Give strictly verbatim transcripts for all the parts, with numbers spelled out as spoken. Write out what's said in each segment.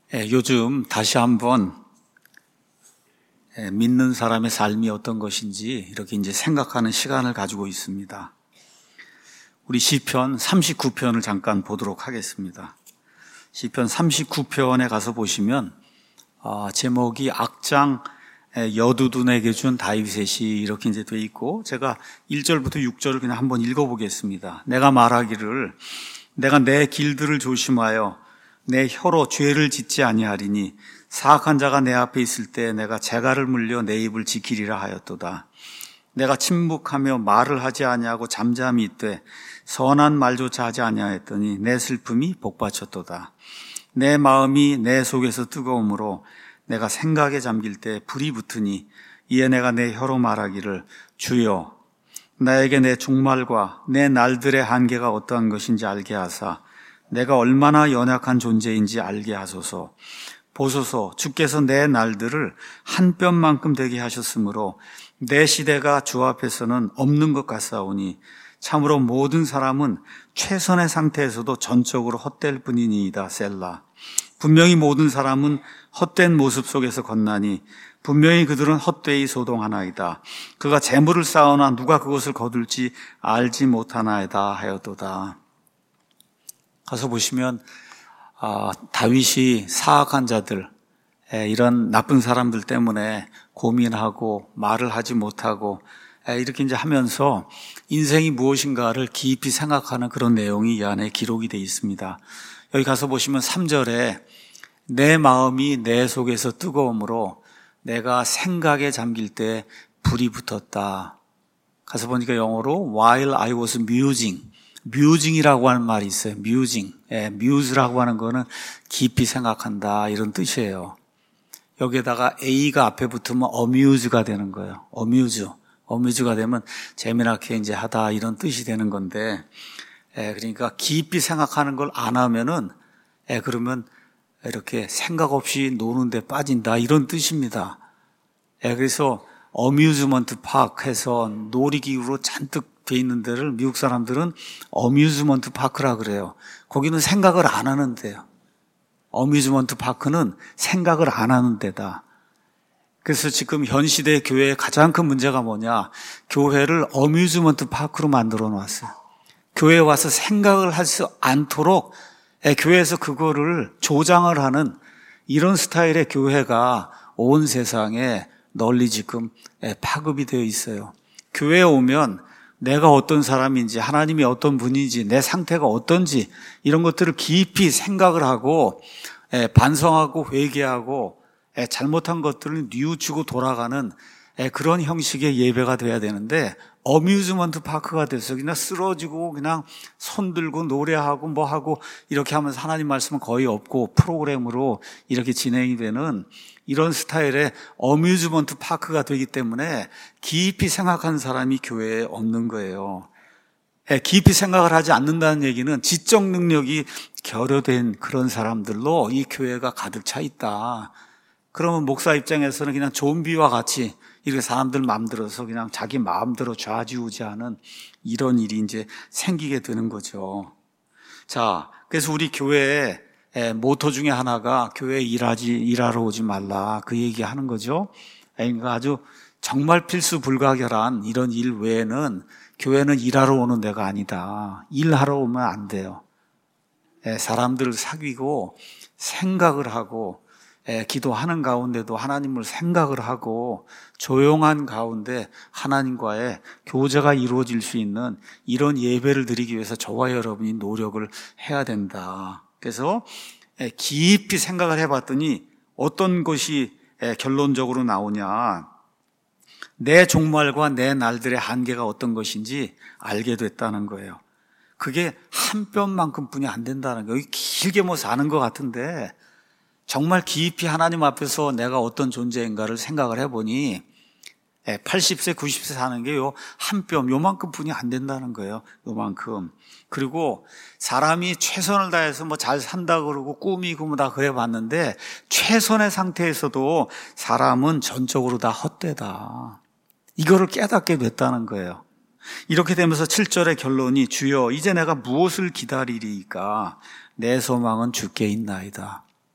예, 요즘 다시 한번 예, 믿는 사람의 삶이 어떤 것인지 이렇게 이제 생각하는 시간을 가지고 있습니다. 우리 시편 삼십구 편을 잠깐 보도록 하겠습니다. 시편 삼십구 편에 가서 보시면 아, 제목이 악장 여두둔에게 준 다윗의 시 이렇게 이제 돼 있고, 제가 일 절부터 육 절을 그냥 한번 읽어보겠습니다. 내가 말하기를 내가 내 길들을 조심하여 내 혀로 죄를 짓지 아니하리니 사악한 자가 내 앞에 있을 때 내가 재갈을 물려 내 입을 지키리라 하였도다. 내가 침묵하며 말을 하지 아니하고 잠잠히 있되 선한 말조차 하지 아니하였더니 내 슬픔이 복받쳤도다. 내 마음이 내 속에서 뜨거움으로 내가 생각에 잠길 때 불이 붙으니 이에 내가 내 혀로 말하기를 주여 나에게 내 종말과 내 날들의 한계가 어떠한 것인지 알게 하사 내가 얼마나 연약한 존재인지 알게 하소서. 보소서, 주께서 내 날들을 한 뼘만큼 되게 하셨으므로 내 시대가 주 앞에서는 없는 것 같사오니 참으로 모든 사람은 최선의 상태에서도 전적으로 헛될 뿐이니이다. 셀라. 분명히 모든 사람은 헛된 모습 속에서 건나니 분명히 그들은 헛되이 소동하나이다. 그가 재물을 쌓으나 누가 그것을 거둘지 알지 못하나이다 하였도다. 가서 보시면 아, 다윗이 사악한 자들, 에, 이런 나쁜 사람들 때문에 고민하고 말을 하지 못하고 에, 이렇게 이제 하면서 인생이 무엇인가를 깊이 생각하는 그런 내용이 이 안에 기록이 되어 있습니다. 여기 가서 보시면 삼 절에 내 마음이 내 속에서 뜨거움으로 내가 생각에 잠길 때 불이 붙었다. 가서 보니까 영어로 while I was musing, 뮤징이라고 하는 말이 있어요. 뮤징. 예, 뮤즈라고 하는 거는 깊이 생각한다 이런 뜻이에요. 여기에다가 A가 앞에 붙으면 어뮤즈가 되는 거예요. 어뮤즈. 어뮤즈가 되면 재미나게 이제 하다 이런 뜻이 되는 건데, 예, 그러니까 깊이 생각하는 걸 안 하면은, 예, 그러면 이렇게 생각 없이 노는데 빠진다 이런 뜻입니다. 예, 그래서 어뮤즈먼트 파크 해서 놀이기구로 잔뜩 돼 있는 데를 미국 사람들은 어뮤즈먼트 파크라 그래요. 거기는 생각을 안 하는 데요. 어뮤즈먼트 파크는 생각을 안 하는 데다. 그래서 지금 현 시대 교회의 가장 큰 문제가 뭐냐? 교회를 어뮤즈먼트 파크로 만들어 놨어요. 교회에 와서 생각을 하지 않도록 교회에서 그거를 조장을 하는 이런 스타일의 교회가 온 세상에 널리 지금 파급이 되어 있어요. 교회에 오면 내가 어떤 사람인지, 하나님이 어떤 분인지, 내 상태가 어떤지 이런 것들을 깊이 생각을 하고 반성하고 회개하고 잘못한 것들을 뉘우치고 돌아가는 그런 형식의 예배가 돼야 되는데, 어뮤즈먼트 파크가 돼서 그냥 쓰러지고 그냥 손 들고 노래하고 뭐 하고 이렇게 하면서 하나님 말씀은 거의 없고 프로그램으로 이렇게 진행이 되는 이런 스타일의 어뮤즈먼트 파크가 되기 때문에 깊이 생각하는 사람이 교회에 없는 거예요. 깊이 생각을 하지 않는다는 얘기는 지적 능력이 결여된 그런 사람들로 이 교회가 가득 차 있다. 그러면 목사 입장에서는 그냥 좀비와 같이 이렇게 사람들 마음대로서 그냥 자기 마음대로 좌지우지하는 이런 일이 이제 생기게 되는 거죠. 자, 그래서 우리 교회에 모토 중에 하나가 교회에 일하지, 일하러 오지 말라. 그 얘기 하는 거죠. 그러니까 아주 정말 필수 불가결한 이런 일 외에는 교회는 일하러 오는 데가 아니다. 일하러 오면 안 돼요. 사람들을 사귀고 생각을 하고 기도하는 가운데도 하나님을 생각을 하고 조용한 가운데 하나님과의 교제가 이루어질 수 있는 이런 예배를 드리기 위해서 저와 여러분이 노력을 해야 된다. 그래서 깊이 생각을 해봤더니 어떤 것이 결론적으로 나오냐. 내 종말과 내 날들의 한계가 어떤 것인지 알게 됐다는 거예요. 그게 한 뼘만큼 뿐이 안 된다는 거예요. 길게 뭐 사는 것 같은데 정말 깊이 하나님 앞에서 내가 어떤 존재인가를 생각을 해보니 팔십 세, 구십 세 사는 게 요 한 뼘, 요만큼 뿐이 안 된다는 거예요. 요만큼. 그리고 사람이 최선을 다해서 뭐 잘 산다 그러고 꾸미고 뭐 다 그래 봤는데 최선의 상태에서도 사람은 전적으로 다 헛되다. 이거를 깨닫게 됐다는 거예요. 이렇게 되면서 칠 절의 결론이 주여 이제 내가 무엇을 기다리리까 내 소망은 주께 있나이다.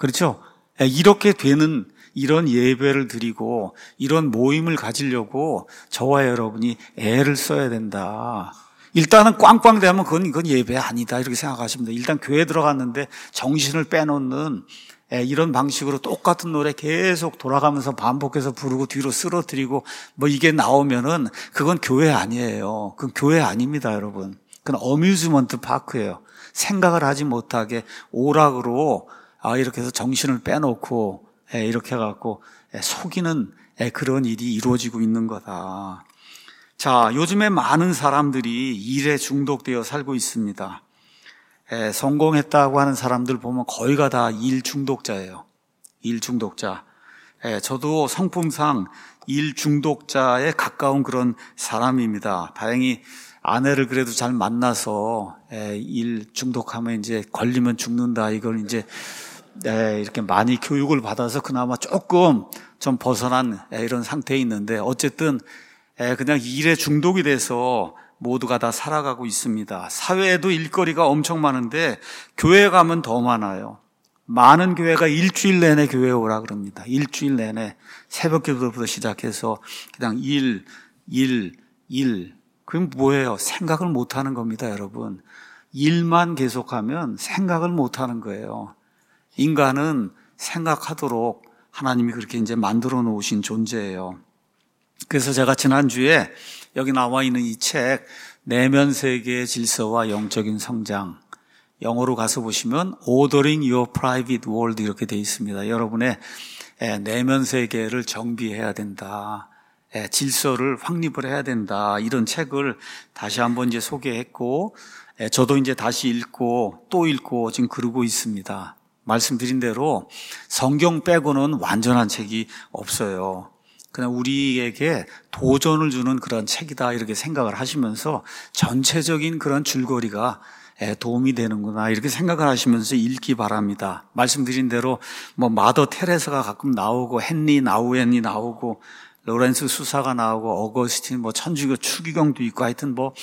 그렇죠? 이렇게 되는 이런 예배를 드리고 이런 모임을 가지려고 저와 여러분이 애를 써야 된다. 일단은 꽝꽝 되면 그건, 그건 예배 아니다 이렇게 생각하시면 돼요. 일단 교회 들어갔는데 정신을 빼놓는 이런 방식으로 똑같은 노래 계속 돌아가면서 반복해서 부르고 뒤로 쓰러뜨리고 뭐 이게 나오면은 그건 교회 아니에요. 그건 교회 아닙니다, 여러분. 그건 어뮤즈먼트 파크예요. 생각을 하지 못하게 오락으로 아 이렇게 해서 정신을 빼놓고 이렇게 해갖고 속이는 그런 일이 이루어지고 있는 거다. 자, 요즘에 많은 사람들이 일에 중독되어 살고 있습니다. 에, 성공했다고 하는 사람들 보면 거의가 다 일 중독자예요. 일 중독자. 에, 저도 성품상 일 중독자에 가까운 그런 사람입니다. 다행히 아내를 그래도 잘 만나서 에, 일 중독하면 이제 걸리면 죽는다 이걸 이제 에, 이렇게 많이 교육을 받아서 그나마 조금 좀 벗어난 에, 이런 상태에 있는데 어쨌든 에, 그냥 일에 중독이 돼서 모두가 다 살아가고 있습니다. 사회에도 일거리가 엄청 많은데 교회 가면 더 많아요. 많은 교회가 일주일 내내 교회에 오라 그럽니다. 일주일 내내 새벽 기도부터 시작해서 그냥 일, 일, 일. 그럼 뭐예요? 생각을 못하는 겁니다, 여러분. 일만 계속하면 생각을 못하는 거예요. 인간은 생각하도록 하나님이 그렇게 이제 만들어 놓으신 존재예요. 그래서 제가 지난주에 여기 나와 있는 이 책 내면 세계의 질서와 영적인 성장, 영어로 가서 보시면 Ordering Your Private World 이렇게 되어 있습니다. 여러분의 내면 세계를 정비해야 된다. 질서를 확립을 해야 된다. 이런 책을 다시 한번 이제 소개했고 저도 이제 다시 읽고 또 읽고 지금 그러고 있습니다. 말씀드린 대로 성경 빼고는 완전한 책이 없어요. 그냥 우리에게 도전을 주는 그런 책이다 이렇게 생각을 하시면서 전체적인 그런 줄거리가 도움이 되는구나 이렇게 생각을 하시면서 읽기 바랍니다. 말씀드린 대로 뭐 마더 테레사가 가끔 나오고 헨리 나우엔이 나오고 로렌스 수사가 나오고 어거스틴 뭐 천주교 추기경도 있고 하여튼 뭐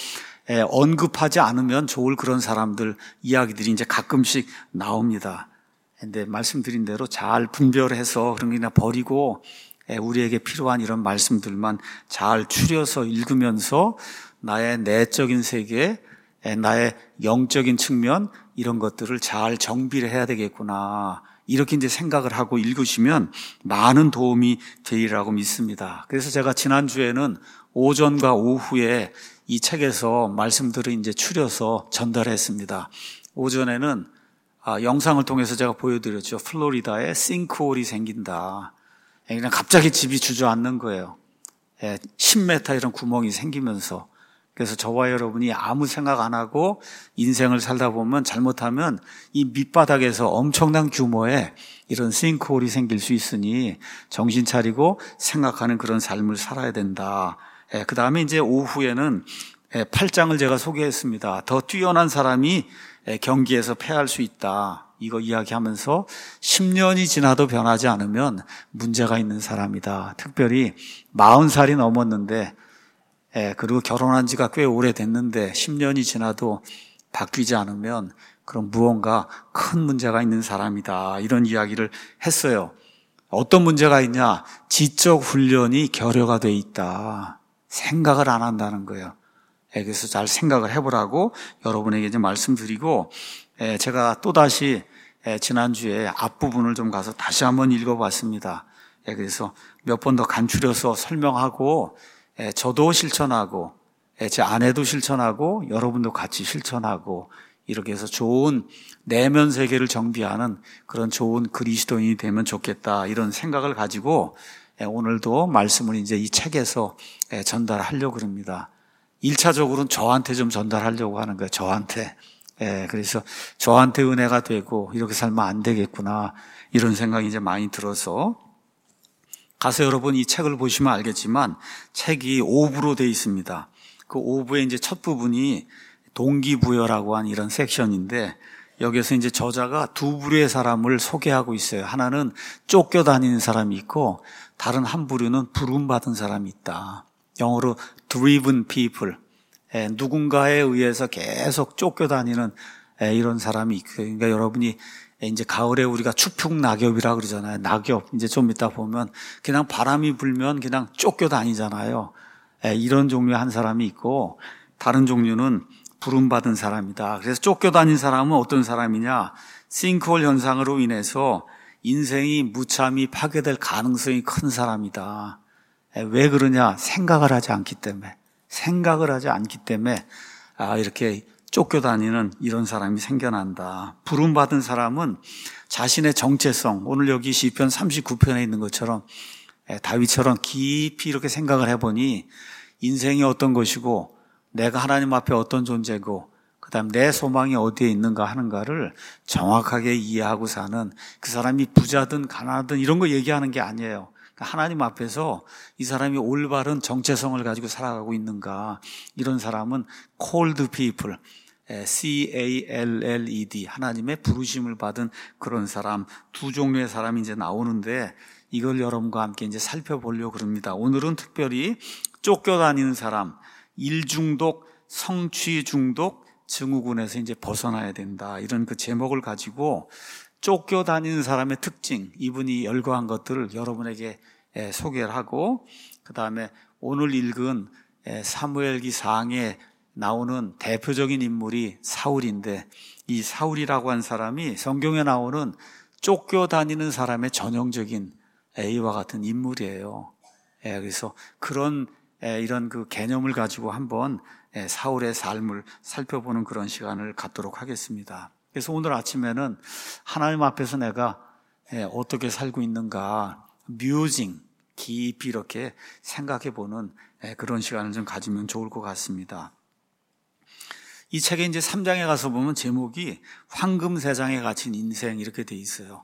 언급하지 않으면 좋을 그런 사람들 이야기들이 이제 가끔씩 나옵니다. 근데 말씀드린 대로 잘 분별해서 그런 게 그냥 버리고 우리에게 필요한 이런 말씀들만 잘 추려서 읽으면서 나의 내적인 세계, 나의 영적인 측면 이런 것들을 잘 정비를 해야 되겠구나. 이렇게 이제 생각을 하고 읽으시면 많은 도움이 되리라고 믿습니다. 그래서 제가 지난주에는 오전과 오후에 이 책에서 말씀들을 이제 추려서 전달했습니다. 오전에는 아, 영상을 통해서 제가 보여드렸죠. 플로리다에 싱크홀이 생긴다. 그냥 갑자기 집이 주저앉는 거예요. 십 미터 이런 구멍이 생기면서. 그래서 저와 여러분이 아무 생각 안 하고 인생을 살다 보면 잘못하면 이 밑바닥에서 엄청난 규모의 이런 싱크홀이 생길 수 있으니 정신 차리고 생각하는 그런 삶을 살아야 된다. 그 다음에 이제 오후에는 팔 장을 제가 소개했습니다. 더 뛰어난 사람이 경기에서 패할 수 있다. 이거 이야기하면서 십 년이 지나도 변하지 않으면 문제가 있는 사람이다. 특별히 마흔 살이 넘었는데 예, 그리고 결혼한 지가 꽤 오래됐는데 십 년이 지나도 바뀌지 않으면 그럼 무언가 큰 문제가 있는 사람이다. 이런 이야기를 했어요. 어떤 문제가 있냐? 지적 훈련이 결여가 돼 있다. 생각을 안 한다는 거예요. 예, 그래서 잘 생각을 해보라고 여러분에게 이제 말씀드리고 예, 제가 또다시 예, 지난주에 앞부분을 좀 가서 다시 한번 읽어봤습니다. 예, 그래서 몇 번 더 간추려서 설명하고 예, 저도 실천하고 예, 제 아내도 실천하고 여러분도 같이 실천하고 이렇게 해서 좋은 내면 세계를 정비하는 그런 좋은 그리스도인이 되면 좋겠다 이런 생각을 가지고 예, 오늘도 말씀을 이제 이 책에서 예, 전달하려고 합니다. 일 차적으로는 저한테 좀 전달하려고 하는 거예요. 저한테. 예, 그래서 저한테 은혜가 되고 이렇게 살면 안 되겠구나 이런 생각이 이제 많이 들어서 가서 여러분 이 책을 보시면 알겠지만 책이 오 부로 되어 있습니다. 그 오 부의 이제 첫 부분이 동기부여라고 한 이런 섹션인데 여기서 이제 저자가 두 부류의 사람을 소개하고 있어요. 하나는 쫓겨다니는 사람이 있고 다른 한 부류는 부름받은 사람이 있다. 영어로 driven people. 예, 누군가에 의해서 계속 쫓겨다니는 이런 사람이 있고, 그러니까 여러분이 이제 가을에 우리가 추풍 낙엽이라 그러잖아요. 낙엽. 이제 좀 이따 보면 그냥 바람이 불면 그냥 쫓겨 다니잖아요. 이런 종류의 한 사람이 있고, 다른 종류는 부름받은 사람이다. 그래서 쫓겨다닌 사람은 어떤 사람이냐? 싱크홀 현상으로 인해서 인생이 무참히 파괴될 가능성이 큰 사람이다. 왜 그러냐? 생각을 하지 않기 때문에. 생각을 하지 않기 때문에 아, 이렇게 쫓겨다니는 이런 사람이 생겨난다. 부름받은 사람은 자신의 정체성, 오늘 여기 시편 삼십구 편에 있는 것처럼 다윗처럼 깊이 이렇게 생각을 해보니 인생이 어떤 것이고 내가 하나님 앞에 어떤 존재고 그 다음 내 소망이 어디에 있는가 하는가를 정확하게 이해하고 사는, 그 사람이 부자든 가난하든 이런 거 얘기하는 게 아니에요. 하나님 앞에서 이 사람이 올바른 정체성을 가지고 살아가고 있는가, 이런 사람은 called people, C A L L E D, 하나님의 부르심을 받은 그런 사람, 두 종류의 사람이 이제 나오는데 이걸 여러분과 함께 이제 살펴보려고 그럽니다. 오늘은 특별히 쫓겨다니는 사람, 일중독, 성취중독 증후군에서 이제 벗어나야 된다, 이런 그 제목을 가지고 쫓겨다니는 사람의 특징, 이분이 열거한 것들을 여러분에게 소개를 하고, 그 다음에 오늘 읽은 사무엘기 사장에 나오는 대표적인 인물이 사울인데, 이 사울이라고 한 사람이 성경에 나오는 쫓겨다니는 사람의 전형적인 이와 같은 인물이에요. 그래서 그런 이런 그 개념을 가지고 한번 사울의 삶을 살펴보는 그런 시간을 갖도록 하겠습니다. 그래서 오늘 아침에는 하나님 앞에서 내가 어떻게 살고 있는가, 뮤징, 깊이 이렇게 생각해보는 그런 시간을 좀 가지면 좋을 것 같습니다. 이 책의 이제 삼 장에 가서 보면 제목이 황금 세 장에 갇힌 인생 이렇게 돼 있어요.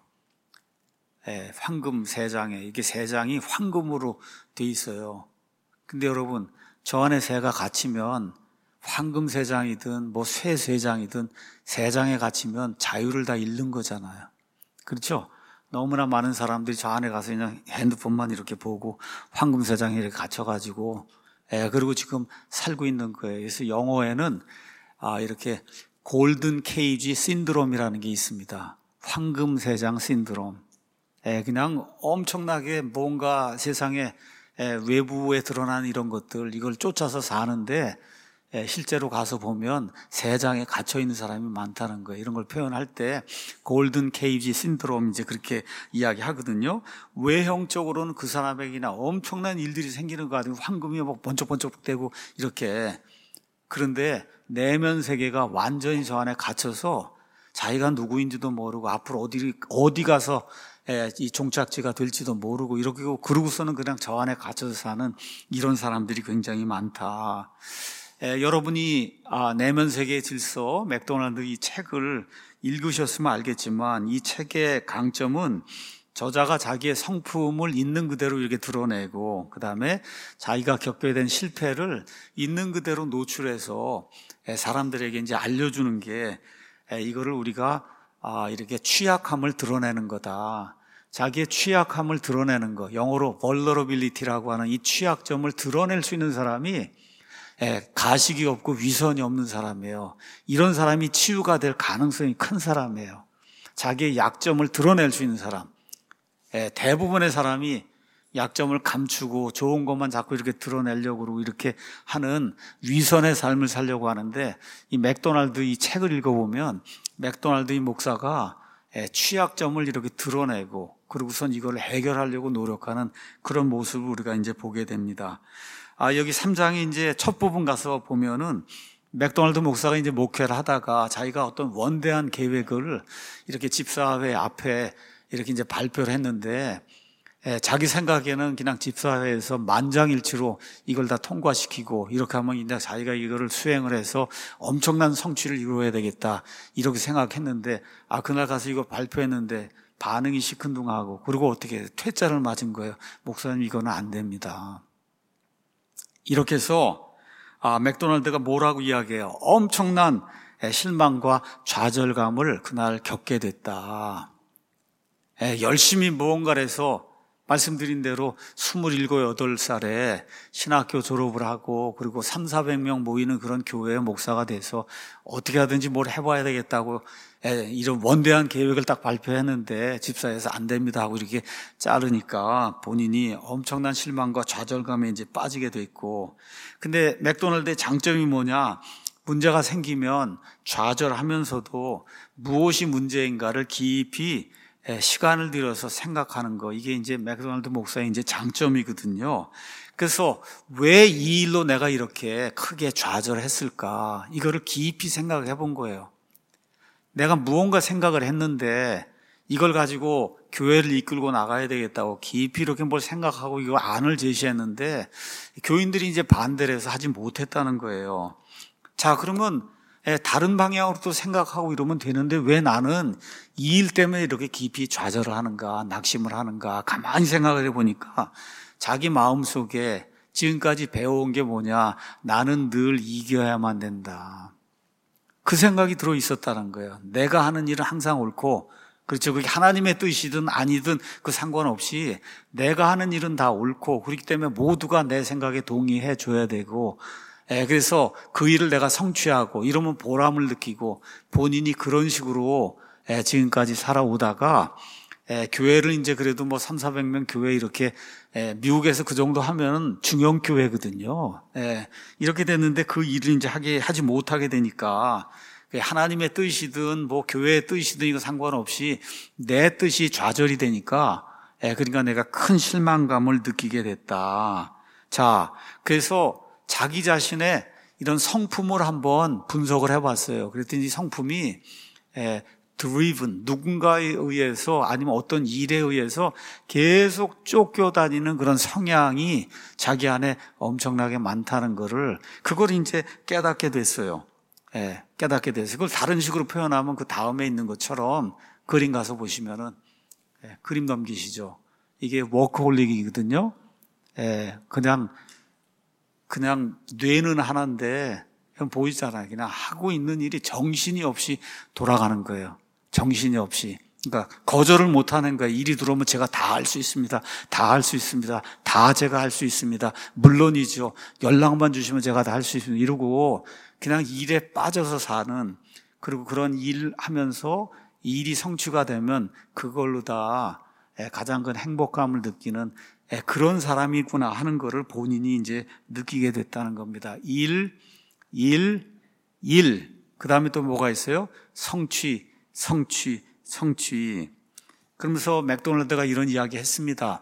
예, 황금 세 장에, 이게 세 장이 황금으로 돼 있어요. 근데 여러분, 저 안에 새가 갇히면 황금 세 장이든 뭐 쇠 세 장이든 세 장에 갇히면 자유를 다 잃는 거잖아요. 그렇죠? 너무나 많은 사람들이 저 안에 가서 그냥 핸드폰만 이렇게 보고 황금 세 장에 이렇게 갇혀가지고, 예, 그리고 지금 살고 있는 거예요. 그래서 영어에는 아, 이렇게 골든 케이지 신드롬이라는 게 있습니다. 황금 세 장 신드롬. 예, 그냥 엄청나게 뭔가 세상에 외부에 드러난 이런 것들, 이걸 쫓아서 사는데 실제로 가서 보면 세 장에 갇혀 있는 사람이 많다는 거예요. 이런 걸 표현할 때 골든 케이지 신드롬 이제 그렇게 이야기하거든요. 외형적으로는 그 사람에게나 엄청난 일들이 생기는 거 같아요. 황금이 막 번쩍번쩍대고 이렇게. 그런데 내면 세계가 완전히 저 안에 갇혀서 자기가 누구인지도 모르고 앞으로 어디 어디 가서 이 종착지가 될지도 모르고 이렇게, 그러고서는 그냥 저 안에 갇혀서 사는 이런 사람들이 굉장히 많다. 에, 여러분이 아, 내면 세계의 질서, 맥도날드 이 책을 읽으셨으면 알겠지만 이 책의 강점은 저자가 자기의 성품을 있는 그대로 이렇게 드러내고, 그 다음에 자기가 겪게 된 실패를 있는 그대로 노출해서 사람들에게 이제 알려주는 게, 이거를 우리가 아, 이렇게 취약함을 드러내는 거다. 자기의 취약함을 드러내는 거, 영어로 vulnerability라고 하는 이 취약점을 드러낼 수 있는 사람이 가식이 없고 위선이 없는 사람이에요. 이런 사람이 치유가 될 가능성이 큰 사람이에요. 자기의 약점을 드러낼 수 있는 사람. 대부분의 사람이 약점을 감추고 좋은 것만 자꾸 이렇게 드러내려고 그러고 이렇게 하는 위선의 삶을 살려고 하는데, 이 맥도날드 이 책을 읽어보면 맥도날드 이 목사가 취약점을 이렇게 드러내고 그러고선 이걸 해결하려고 노력하는 그런 모습을 우리가 이제 보게 됩니다. 아, 여기 삼 장에 이제 첫 부분 가서 보면은 맥도날드 목사가 이제 목회를 하다가 자기가 어떤 원대한 계획을 이렇게 집사회 앞에 이렇게 이제 발표를 했는데, 예, 자기 생각에는 그냥 집사회에서 만장일치로 이걸 다 통과시키고 이렇게 하면 이제 자기가 이거를 수행을 해서 엄청난 성취를 이루어야 되겠다 이렇게 생각했는데, 아, 그날 가서 이거 발표했는데 반응이 시큰둥하고, 그리고 어떻게 퇴짜를 맞은 거예요. 목사님, 이거는 안 됩니다. 이렇게 해서 아, 맥도날드가 뭐라고 이야기해요? 엄청난 실망과 좌절감을 그날 겪게 됐다. 예, 열심히 무언가를 해서 말씀드린 대로 스물일곱, 여덟 살에 신학교 졸업을 하고 그리고 삼사백 명 모이는 그런 교회의 목사가 돼서 어떻게 하든지 뭘 해봐야 되겠다고 이런 원대한 계획을 딱 발표했는데 집사에서 안 됩니다 하고 이렇게 자르니까 본인이 엄청난 실망과 좌절감에 이제 빠지게 돼 있고, 근데 맥도날드의 장점이 뭐냐? 문제가 생기면 좌절하면서도 무엇이 문제인가를 깊이 시간을 들여서 생각하는 거, 이게 이제 맥도날드 목사의 이제 장점이거든요. 그래서 왜 이 일로 내가 이렇게 크게 좌절했을까? 이거를 깊이 생각해 본 거예요. 내가 무언가 생각을 했는데 이걸 가지고 교회를 이끌고 나가야 되겠다고 깊이 이렇게 뭘 생각하고 이거 안을 제시했는데 교인들이 이제 반대를 해서 하지 못했다는 거예요. 자, 그러면 다른 방향으로 또 생각하고 이러면 되는데 왜 나는 이 일 때문에 이렇게 깊이 좌절을 하는가, 낙심을 하는가, 가만히 생각을 해보니까 자기 마음속에 지금까지 배워온 게 뭐냐, 나는 늘 이겨야만 된다, 그 생각이 들어 있었다는 거예요. 내가 하는 일은 항상 옳고, 그렇죠, 그게 하나님의 뜻이든 아니든 그 상관없이 내가 하는 일은 다 옳고, 그렇기 때문에 모두가 내 생각에 동의해 줘야 되고, 예, 그래서 그 일을 내가 성취하고 이러면 보람을 느끼고, 본인이 그런 식으로 예, 지금까지 살아오다가 예, 교회를 이제 그래도 뭐 삼사백 명 교회 이렇게 예, 미국에서 그 정도 하면 중형 교회거든요. 예, 이렇게 됐는데 그 일을 이제 하게 하지 못하게 되니까 하나님의 뜻이든 뭐 교회의 뜻이든 이거 상관없이 내 뜻이 좌절이 되니까 예, 그러니까 내가 큰 실망감을 느끼게 됐다. 자, 그래서 자기 자신의 이런 성품을 한번 분석을 해봤어요. 그랬더니 성품이 에, driven, 누군가에 의해서 아니면 어떤 일에 의해서 계속 쫓겨다니는 그런 성향이 자기 안에 엄청나게 많다는 거를, 그걸 이제 깨닫게 됐어요. 예, 깨닫게 됐어요. 그걸 다른 식으로 표현하면 그 다음에 있는 것처럼 그림 가서 보시면은 예, 그림 넘기시죠. 이게 워커홀릭이거든요. 예, 그냥 그냥 뇌는 하나인데 그냥 보이잖아요. 그냥 하고 있는 일이 정신이 없이 돌아가는 거예요. 정신이 없이. 그러니까 거절을 못하는 거예요. 일이 들어오면 제가 다 할 수 있습니다. 다 할 수 있습니다. 다 제가 할 수 있습니다. 물론이죠. 연락만 주시면 제가 다 할 수 있습니다. 이러고 그냥 일에 빠져서 사는, 그리고 그런 일 하면서 일이 성취가 되면 그걸로 다 가장 큰 행복감을 느끼는 그런 사람이구나 하는 거를 본인이 이제 느끼게 됐다는 겁니다. 일, 일, 일. 그 다음에 또 뭐가 있어요? 성취, 성취, 성취. 그러면서 맥도날드가 이런 이야기 했습니다.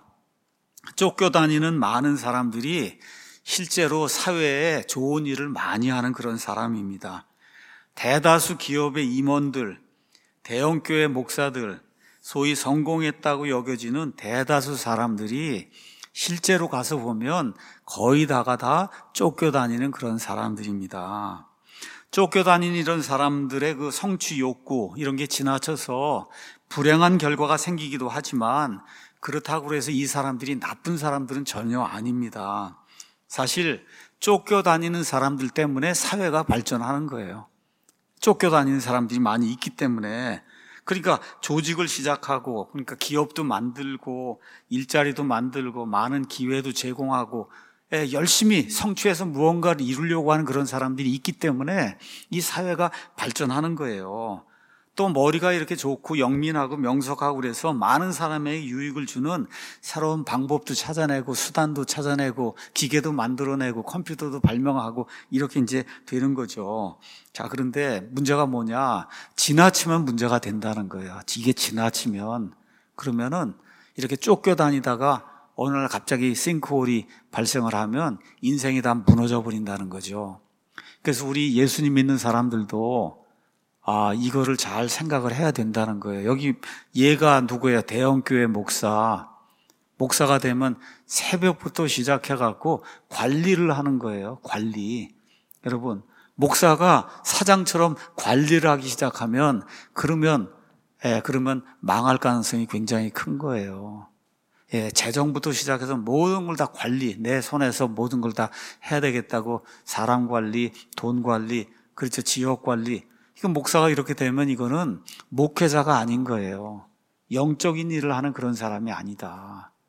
쫓겨다니는 많은 사람들이 실제로 사회에 좋은 일을 많이 하는 그런 사람입니다. 대다수 기업의 임원들, 대형교회 목사들, 소위 성공했다고 여겨지는 대다수 사람들이 실제로 가서 보면 거의 다가 다 쫓겨다니는 그런 사람들입니다. 쫓겨다니는 이런 사람들의 그 성취 욕구, 이런 게 지나쳐서 불행한 결과가 생기기도 하지만 그렇다고 해서 이 사람들이 나쁜 사람들은 전혀 아닙니다. 사실 쫓겨다니는 사람들 때문에 사회가 발전하는 거예요. 쫓겨다니는 사람들이 많이 있기 때문에. 그러니까 조직을 시작하고, 그러니까 기업도 만들고 일자리도 만들고 많은 기회도 제공하고 열심히 성취해서 무언가를 이루려고 하는 그런 사람들이 있기 때문에 이 사회가 발전하는 거예요. 또 머리가 이렇게 좋고 영민하고 명석하고 그래서 많은 사람에게 유익을 주는 새로운 방법도 찾아내고 수단도 찾아내고 기계도 만들어내고 컴퓨터도 발명하고 이렇게 이제 되는 거죠. 자, 그런데 문제가 뭐냐? 지나치면 문제가 된다는 거예요. 이게 지나치면, 그러면은 이렇게 쫓겨다니다가 어느 날 갑자기 싱크홀이 발생을 하면 인생이 다 무너져 버린다는 거죠. 그래서 우리 예수님 믿는 사람들도 아, 이거를 잘 생각을 해야 된다는 거예요. 여기 얘가 누구예요? 대형교회 목사. 목사가 되면 새벽부터 시작해갖고 관리를 하는 거예요. 관리. 여러분, 목사가 사장처럼 관리를 하기 시작하면 그러면, 예, 그러면 망할 가능성이 굉장히 큰 거예요. 예, 재정부터 시작해서 모든 걸 다 관리, 내 손에서 모든 걸 다 해야 되겠다고 사람 관리, 돈 관리, 그렇죠. 지역 관리. 이거 목사가 이렇게 되면 이거는 목회자가 아닌 거예요. 영적인 일을 하는 그런 사람이 아니다.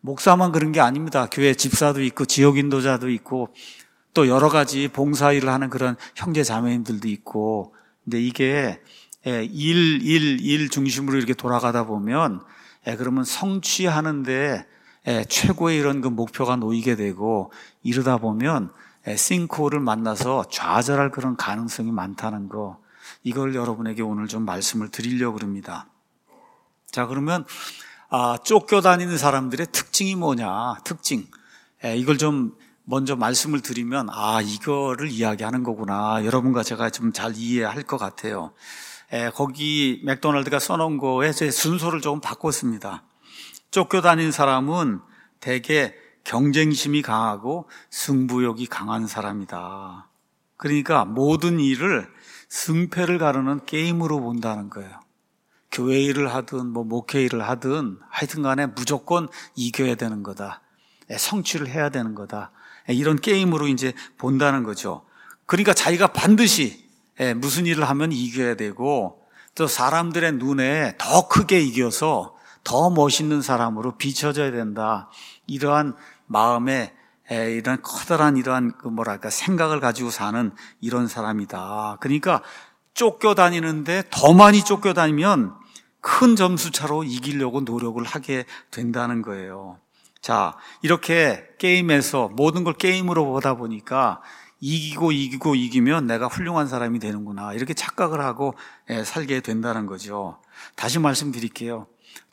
목사만 그런 게 아닙니다. 교회 집사도 있고 지역 인도자도 있고 또 여러 가지 봉사일을 하는 그런 형제 자매님들도 있고, 근데 이게 일, 일, 일 중심으로 이렇게 돌아가다 보면 그러면 성취하는데 최고의 이런 그 목표가 놓이게 되고, 이러다 보면 싱크홀을 만나서 좌절할 그런 가능성이 많다는 거, 이걸 여러분에게 오늘 좀 말씀을 드리려고 합니다. 자, 그러면 아, 쫓겨다니는 사람들의 특징이 뭐냐, 특징, 이걸 좀 먼저 말씀을 드리면 아, 이거를 이야기하는 거구나, 여러분과 제가 좀 잘 이해할 것 같아요. 에, 거기 맥도날드가 써놓은 거에 제 순서를 조금 바꿨습니다. 쫓겨다니는 사람은 대개 경쟁심이 강하고 승부욕이 강한 사람이다. 그러니까 모든 일을 승패를 가르는 게임으로 본다는 거예요. 교회 일을 하든 뭐 목회 일을 하든 하여튼 간에 무조건 이겨야 되는 거다. 성취를 해야 되는 거다. 이런 게임으로 이제 본다는 거죠. 그러니까 자기가 반드시 무슨 일을 하면 이겨야 되고, 또 사람들의 눈에 더 크게 이겨서 더 멋있는 사람으로 비춰져야 된다. 이러한 마음에 이런 커다란 이러한 그 뭐랄까 생각을 가지고 사는 이런 사람이다. 그러니까 쫓겨다니는데 더 많이 쫓겨다니면 큰 점수 차로 이기려고 노력을 하게 된다는 거예요. 자, 이렇게 게임에서 모든 걸 게임으로 보다 보니까 이기고 이기고 이기면 내가 훌륭한 사람이 되는구나, 이렇게 착각을 하고 살게 된다는 거죠. 다시 말씀드릴게요.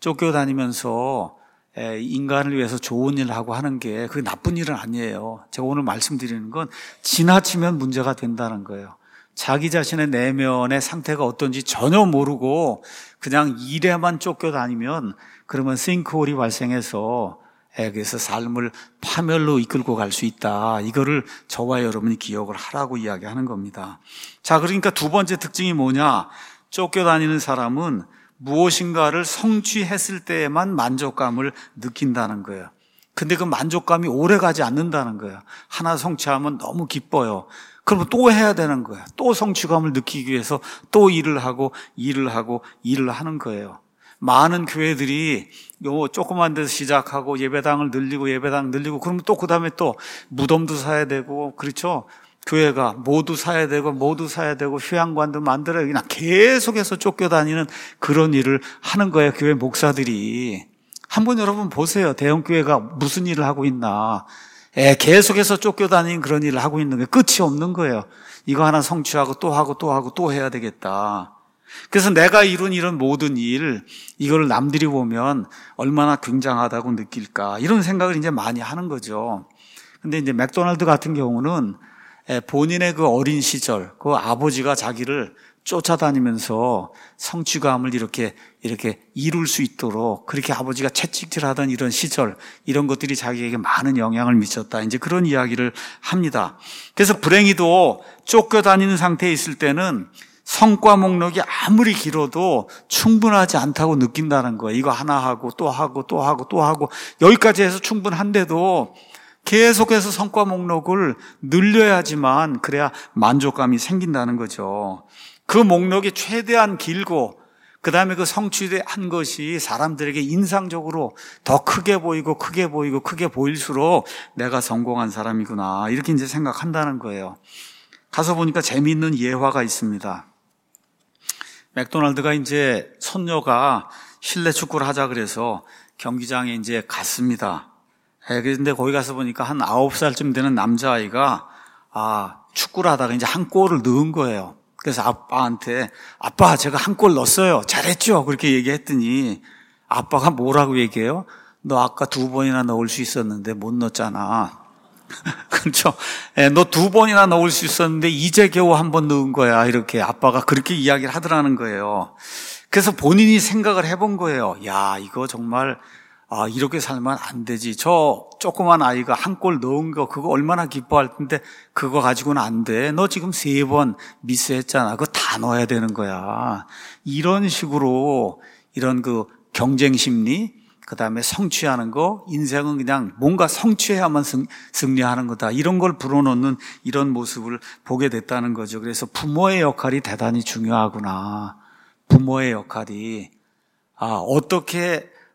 쫓겨다니면서 인간을 위해서 좋은 일을 하고 하는 게 그게 나쁜 일은 아니에요. 제가 오늘 말씀드리는 건 지나치면 문제가 된다는 거예요. 자기 자신의 내면의 상태가 어떤지 전혀 모르고 그냥 일에만 쫓겨다니면 그러면 싱크홀이 발생해서 그래서 삶을 파멸로 이끌고 갈 수 있다. 이거를 저와 여러분이 기억을 하라고 이야기하는 겁니다. 자, 그러니까 두 번째 특징이 뭐냐? 쫓겨다니는 사람은 무엇인가를 성취했을 때에만 만족감을 느낀다는 거예요. 근데 그 만족감이 오래 가지 않는다는 거예요. 하나 성취하면 너무 기뻐요. 그러면 또 해야 되는 거예요. 또 성취감을 느끼기 위해서 또 일을 하고 일을 하고 일을 하는 거예요. 많은 교회들이 요 조그만 데서 시작하고 예배당을 늘리고 예배당 늘리고 그러면 또 그 다음에 또 무덤도 사야 되고, 그렇죠? 교회가 모두 사야 되고 모두 사야 되고 휴양관도 만들어야, 그냥 계속해서 쫓겨다니는 그런 일을 하는 거예요. 교회 목사들이. 한번 여러분 보세요. 대형교회가 무슨 일을 하고 있나. 에, 계속해서 쫓겨다니는 그런 일을 하고 있는 게 끝이 없는 거예요. 이거 하나 성취하고 또 하고 또 하고 또 해야 되겠다. 그래서 내가 이룬 이런 모든 일, 이걸 남들이 보면 얼마나 굉장하다고 느낄까, 이런 생각을 이제 많이 하는 거죠. 근데 이제 맥도날드 같은 경우는 본인의 그 어린 시절, 그 아버지가 자기를 쫓아다니면서 성취감을 이렇게 이렇게 이룰 수 있도록 그렇게 아버지가 채찍질하던 이런 시절, 이런 것들이 자기에게 많은 영향을 미쳤다, 이제 그런 이야기를 합니다. 그래서 불행히도 쫓겨다니는 상태에 있을 때는 성과 목록이 아무리 길어도 충분하지 않다고 느낀다는 거예요. 이거 하나 하고 또 하고 또 하고 또 하고 여기까지 해서 충분한데도 계속해서 성과 목록을 늘려야지만 그래야 만족감이 생긴다는 거죠. 그 목록이 최대한 길고 그 다음에 그 성취한 것이 사람들에게 인상적으로 더 크게 보이고 크게 보이고 크게 보일수록 내가 성공한 사람이구나, 이렇게 이제 생각한다는 거예요. 가서 보니까 재미있는 예화가 있습니다. 맥도날드가 이제 손녀가 실내 축구를 하자 그래서 경기장에 이제 갔습니다. 예, 그런데 거기 가서 보니까 한 아홉 살쯤 되는 남자아이가 아, 축구를 하다가 이제 한 골을 넣은 거예요. 그래서 아빠한테 아빠 제가 한 골 넣었어요. 잘했죠? 그렇게 얘기했더니 아빠가 뭐라고 얘기해요? 너 아까 두 번이나 넣을 수 있었는데 못 넣었잖아. 그렇죠? 예, 너 두 번이나 넣을 수 있었는데 이제 겨우 한 번 넣은 거야. 이렇게 아빠가 그렇게 이야기를 하더라는 거예요. 그래서 본인이 생각을 해본 거예요. 야, 이거 정말 아, 이렇게 살면 안 되지. 저 조그만 아이가 한 골 넣은 거 그거 얼마나 기뻐할 텐데 그거 가지고는 안 돼. 너 지금 세 번 미스했잖아. 그거 다 넣어야 되는 거야. 이런 식으로 이런 그 경쟁 심리, 그 다음에 성취하는 거, 인생은 그냥 뭔가 성취해야만 승, 승리하는 거다, 이런 걸 불어넣는 이런 모습을 보게 됐다는 거죠. 그래서 부모의 역할이 대단히 중요하구나. 부모의 역할이 아, 어떻게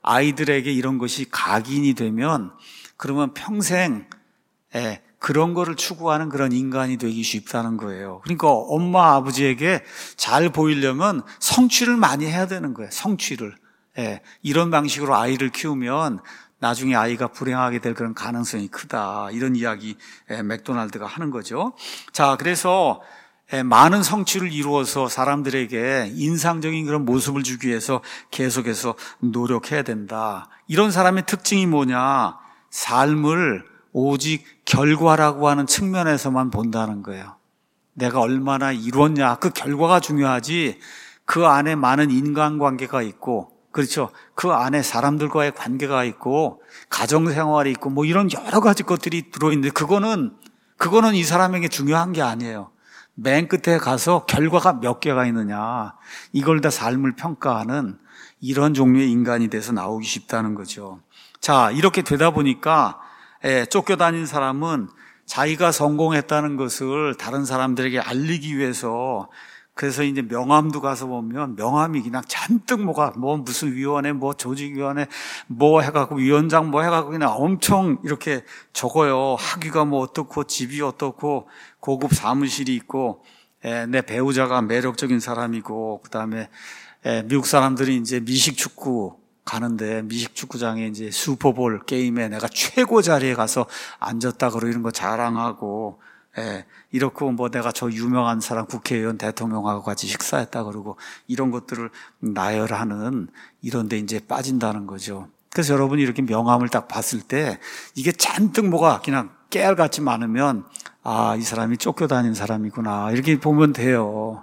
아이들에게 이런 것이 각인이 되면 그러면 평생 예, 그런 거를 추구하는 그런 인간이 되기 쉽다는 거예요. 그러니까 엄마 아버지에게 잘 보이려면 성취를 많이 해야 되는 거예요. 성취를. 예, 이런 방식으로 아이를 키우면 나중에 아이가 불행하게 될 그런 가능성이 크다. 이런 이야기 예, 맥도날드가 하는 거죠. 자, 그래서 예, 많은 성취를 이루어서 사람들에게 인상적인 그런 모습을 주기 위해서 계속해서 노력해야 된다. 이런 사람의 특징이 뭐냐? 삶을 오직 결과라고 하는 측면에서만 본다는 거예요. 내가 얼마나 이뤘냐, 그 결과가 중요하지 그 안에 많은 인간관계가 있고, 그렇죠, 그 안에 사람들과의 관계가 있고 가정생활이 있고 뭐 이런 여러 가지 것들이 들어있는데 그거는 그거는 이 사람에게 중요한 게 아니에요. 맨 끝에 가서 결과가 몇 개가 있느냐, 이걸 다 삶을 평가하는 이런 종류의 인간이 돼서 나오기 쉽다는 거죠. 자, 이렇게 되다 보니까 예, 쫓겨다닌 사람은 자기가 성공했다는 것을 다른 사람들에게 알리기 위해서, 그래서 이제 명함도 가서 보면 명함이 그냥 잔뜩 뭐가 뭐 무슨 위원회 뭐 조직위원회 뭐 해갖고 위원장 뭐 해갖고 그냥 엄청 이렇게 적어요. 학위가 뭐 어떻고 집이 어떻고 고급 사무실이 있고 에, 내 배우자가 매력적인 사람이고 그다음에 에, 미국 사람들이 이제 미식 축구 가는데 미식 축구장에 이제 슈퍼볼 게임에 내가 최고 자리에 가서 앉았다 그러고 이런 거 자랑하고, 예, 이렇고 뭐 내가 저 유명한 사람 국회의원 대통령하고 같이 식사했다 그러고 이런 것들을 나열하는 이런 데 이제 빠진다는 거죠. 그래서 여러분이 이렇게 명함을 딱 봤을 때 이게 잔뜩 뭐가 그냥 깨알같이 많으면 아, 이 사람이 쫓겨다닌 사람이구나 이렇게 보면 돼요.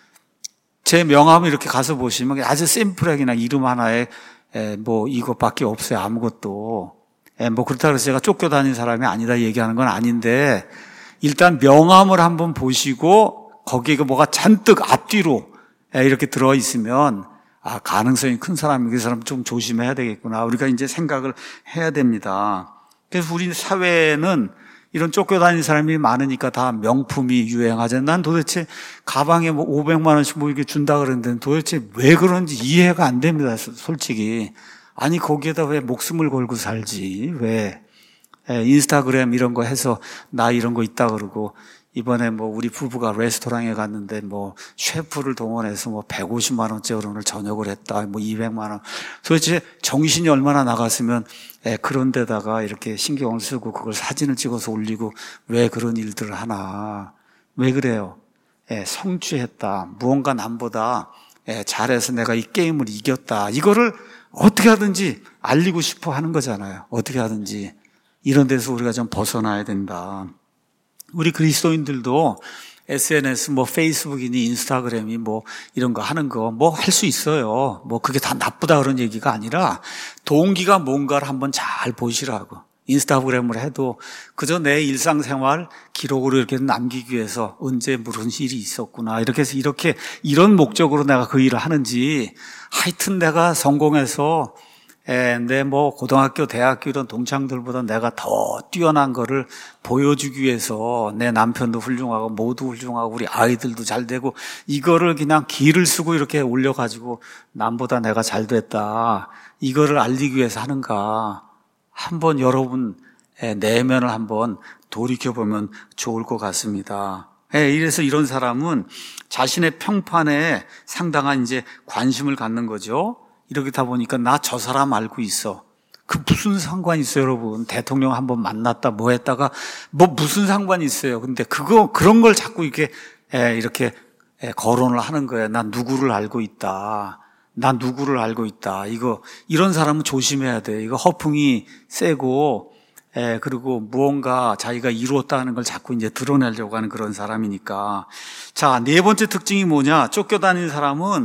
제 명함을 이렇게 가서 보시면 아주 심플하게 그냥 이름 하나에 에, 뭐 이것밖에 없어요. 아무것도. 에, 뭐 그렇다고 해서 제가 쫓겨다닌 사람이 아니다 얘기하는 건 아닌데, 일단 명함을 한번 보시고 거기에 뭐가 잔뜩 앞뒤로 에, 이렇게 들어 있으면 아, 가능성이 큰 사람이 그 사람 좀 조심해야 되겠구나. 우리가 이제 생각을 해야 됩니다. 그래서 우리 사회에는 이런 쫓겨다니는 사람이 많으니까 다 명품이 유행하잖아요. 난 도대체 가방에 뭐 오백만 원씩 뭐 이렇게 준다 그러는데 도대체 왜 그런지 이해가 안 됩니다, 솔직히. 아니, 거기에다 왜 목숨을 걸고 살지? 왜? 예, 인스타그램 이런 거 해서 나 이런 거 있다 그러고, 이번에 뭐 우리 부부가 레스토랑에 갔는데 뭐 셰프를 동원해서 뭐 백오십만 원짜리 오늘 저녁을 했다, 뭐 이백만 원. 도대체 정신이 얼마나 나갔으면 예, 그런 데다가 이렇게 신경을 쓰고 그걸 사진을 찍어서 올리고 왜 그런 일들을 하나. 왜 그래요? 예, 성취했다. 무언가 남보다 예, 잘해서 내가 이 게임을 이겼다. 이거를 어떻게 하든지 알리고 싶어 하는 거잖아요. 어떻게 하든지. 이런 데서 우리가 좀 벗어나야 된다. 우리 그리스도인들도 에스엔에스, 뭐 페이스북이니 인스타그램이 뭐 이런 거 하는 거 뭐 할 수 있어요. 뭐 그게 다 나쁘다 그런 얘기가 아니라 동기가 뭔가를 한번 잘 보시라고. 인스타그램을 해도 그저 내 일상생활 기록으로 이렇게 남기기 위해서 언제 무슨 일이 있었구나 이렇게 해서 이렇게 이런 목적으로 내가 그 일을 하는지, 하여튼 내가 성공해서 내 뭐 고등학교, 대학교 이런 동창들보다 내가 더 뛰어난 거를 보여주기 위해서 내 남편도 훌륭하고 모두 훌륭하고 우리 아이들도 잘 되고 이거를 그냥 기를 쓰고 이렇게 올려가지고 남보다 내가 잘 됐다 이거를 알리기 위해서 하는가, 한번 여러분 내면을 한번 돌이켜보면 좋을 것 같습니다. 이래서 이런 사람은 자신의 평판에 상당한 이제 관심을 갖는 거죠. 이렇게 다 보니까 나 저 사람 알고 있어. 그 무슨 상관이 있어요, 여러분. 대통령 한번 만났다 뭐 했다가 뭐 무슨 상관이 있어요. 근데 그거 그런 걸 자꾸 이렇게 에, 이렇게 에, 거론을 하는 거예요. 난 누구를 알고 있다. 난 누구를 알고 있다. 이거 이런 사람은 조심해야 돼. 이거 허풍이 세고 에, 그리고 무언가 자기가 이루었다는 걸 자꾸 이제 드러내려고 하는 그런 사람이니까. 자, 네 번째 특징이 뭐냐? 쫓겨다니는 사람은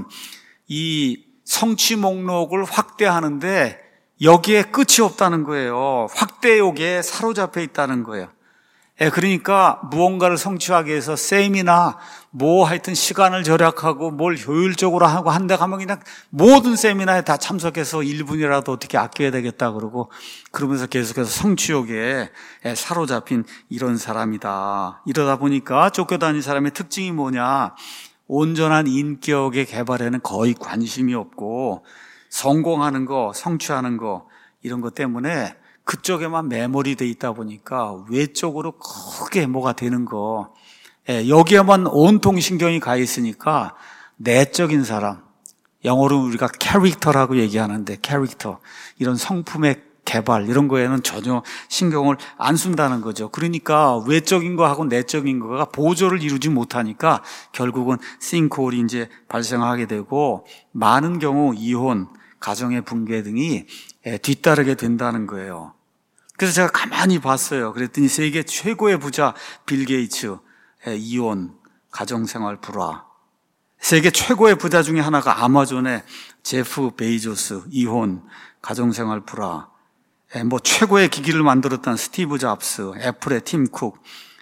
이 성취 목록을 확대하는데 여기에 끝이 없다는 거예요. 확대욕에 사로잡혀 있다는 거예요. 예, 그러니까 무언가를 성취하기 위해서 세미나 뭐 하여튼 시간을 절약하고 뭘 효율적으로 하고 한다 하면 그냥 모든 세미나에 다 참석해서 일 분이라도 어떻게 아껴야 되겠다 그러고 그러면서 계속해서 성취욕에 사로잡힌 이런 사람이다. 이러다 보니까 쫓겨다니는 사람의 특징이 뭐냐? 온전한 인격의 개발에는 거의 관심이 없고 성공하는 거, 성취하는 거 이런 것 때문에 그쪽에만 매몰이 돼 있다 보니까 외적으로 크게 뭐가 되는 거, 예, 여기에만 온통 신경이 가 있으니까 내적인 사람, 영어로 우리가 캐릭터라고 얘기하는데 캐릭터, 이런 성품의 개발 이런 거에는 전혀 신경을 안 쓴다는 거죠. 그러니까 외적인 거하고 내적인 거가 보조를 이루지 못하니까 결국은 싱크홀이 이제 발생하게 되고 많은 경우 이혼, 가정의 붕괴 등이 뒤따르게 된다는 거예요. 그래서 제가 가만히 봤어요. 그랬더니 세계 최고의 부자 빌 게이츠, 이혼, 가정생활 불화. 세계 최고의 부자 중에 하나가 아마존의 제프 베이조스, 이혼, 가정생활 불화. 뭐 최고의 기기를 만들었던 스티브 잡스, 애플의 팀 쿡,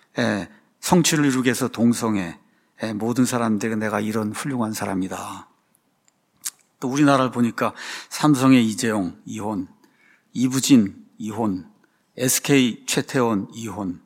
성취를 이루기 위해서 동성애. 모든 사람들에게 내가 이런 훌륭한 사람이다. 또 우리나라를 보니까 삼성의 이재용, 이혼, 이부진, 이혼, 에스케이 최태원, 이혼.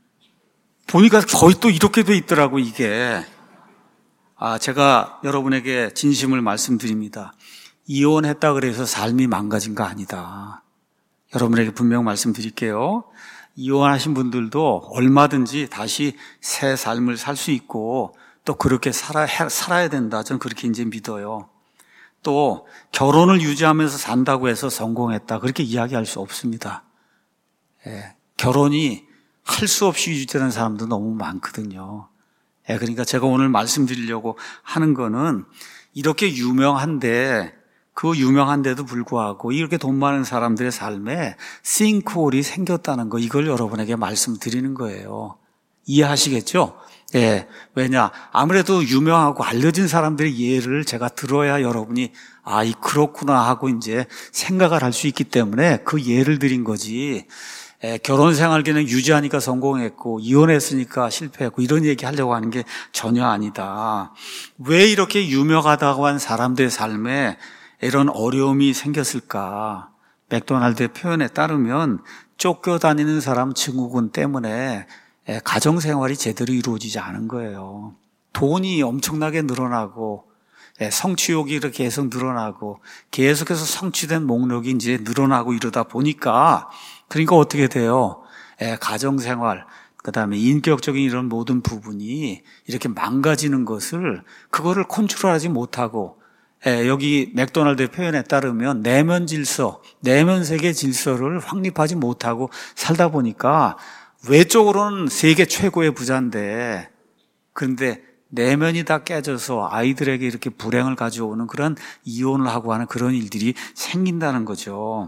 보니까 거의 또 이렇게 돼 있더라고, 이게. 아, 제가 여러분에게 진심을 말씀드립니다. 이혼했다 그래서 삶이 망가진 거 아니다. 여러분에게 분명 말씀드릴게요. 이혼하신 분들도 얼마든지 다시 새 삶을 살 수 있고 또 그렇게 살아, 살아야 된다. 저는 그렇게 이제 믿어요. 또 결혼을 유지하면서 산다고 해서 성공했다. 그렇게 이야기할 수 없습니다. 예, 결혼이 할 수 없이 유지되는 사람도 너무 많거든요. 예, 그러니까 제가 오늘 말씀드리려고 하는 거는 이렇게 유명한데 그 유명한데도 불구하고 이렇게 돈 많은 사람들의 삶에 싱크홀이 생겼다는 거, 이걸 여러분에게 말씀드리는 거예요. 이해하시겠죠? 예, 왜냐? 아무래도 유명하고 알려진 사람들의 예를 제가 들어야 여러분이 아, 이 그렇구나 하고 이제 생각을 할 수 있기 때문에 그 예를 드린 거지. 예, 결혼 생활 그냥 유지하니까 성공했고 이혼했으니까 실패했고 이런 얘기 하려고 하는 게 전혀 아니다. 왜 이렇게 유명하다고 한 사람들의 삶에 이런 어려움이 생겼을까? 맥도날드의 표현에 따르면 쫓겨다니는 사람 증후군 때문에 가정생활이 제대로 이루어지지 않은 거예요. 돈이 엄청나게 늘어나고 성취욕이 이렇게 계속 늘어나고 계속해서 성취된 목록이 이제 늘어나고 이러다 보니까 그러니까 어떻게 돼요? 가정생활, 그다음에 인격적인 이런 모든 부분이 이렇게 망가지는 것을 그거를 컨트롤하지 못하고 여기 맥도날드의 표현에 따르면 내면 질서, 내면 세계 질서를 확립하지 못하고 살다 보니까 외적으로는 세계 최고의 부자인데 그런데 내면이 다 깨져서 아이들에게 이렇게 불행을 가져오는 그런 이혼을 하고 하는 그런 일들이 생긴다는 거죠.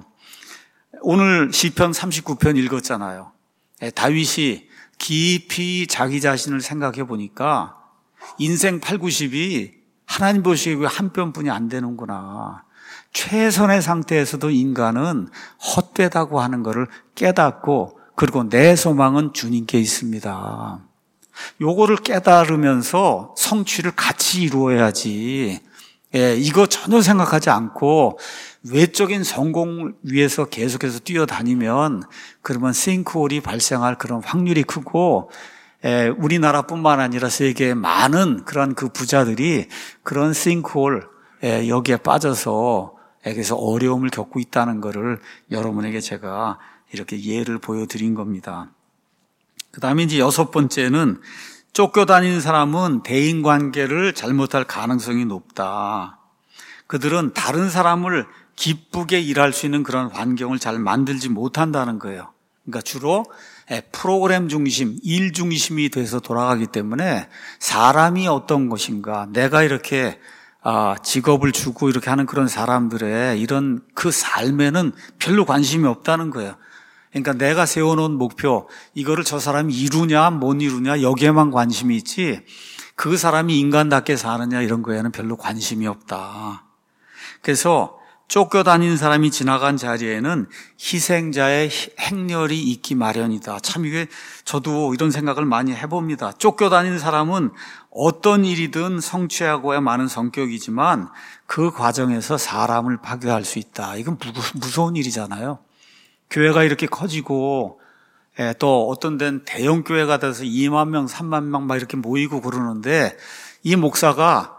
오늘 시편 삼십구 편 읽었잖아요. 다윗이 깊이 자기 자신을 생각해 보니까 인생 팔, 구십이 하나님 보시기에 한 편뿐이 안 되는구나. 최선의 상태에서도 인간은 헛되다고 하는 것을 깨닫고 그리고 내 소망은 주님께 있습니다. 요거를 깨달으면서 성취를 같이 이루어야지. 예, 이거 전혀 생각하지 않고 외적인 성공을 위해서 계속해서 뛰어다니면 그러면 싱크홀이 발생할 그런 확률이 크고 에, 우리나라뿐만 아니라 세계의 많은 그런 그 부자들이 그런 싱크홀 에, 여기에 빠져서 에, 그래서 어려움을 겪고 있다는 것을 여러분에게 제가 이렇게 예를 보여드린 겁니다. 그 다음에 이제 여섯 번째는 쫓겨다니는 사람은 대인관계를 잘못할 가능성이 높다. 그들은 다른 사람을 기쁘게 일할 수 있는 그런 환경을 잘 만들지 못한다는 거예요. 그러니까 주로 프로그램 중심, 일 중심이 돼서 돌아가기 때문에 사람이 어떤 것인가, 내가 이렇게 직업을 주고 이렇게 하는 그런 사람들의 이런 그 삶에는 별로 관심이 없다는 거예요. 그러니까 내가 세워놓은 목표, 이거를 저 사람이 이루냐 못 이루냐 여기에만 관심이 있지 그 사람이 인간답게 사느냐 이런 거에는 별로 관심이 없다. 그래서 쫓겨다니는 사람이 지나간 자리에는 희생자의 행렬이 있기 마련이다. 참 이게 저도 이런 생각을 많이 해봅니다. 쫓겨다니는 사람은 어떤 일이든 성취하고야 마는 성격이지만 그 과정에서 사람을 파괴할 수 있다. 이건 무서운 일이잖아요. 교회가 이렇게 커지고 또 어떤 데는 대형 교회가 돼서 이만 명, 삼만 명 막 이렇게 모이고 그러는데 이 목사가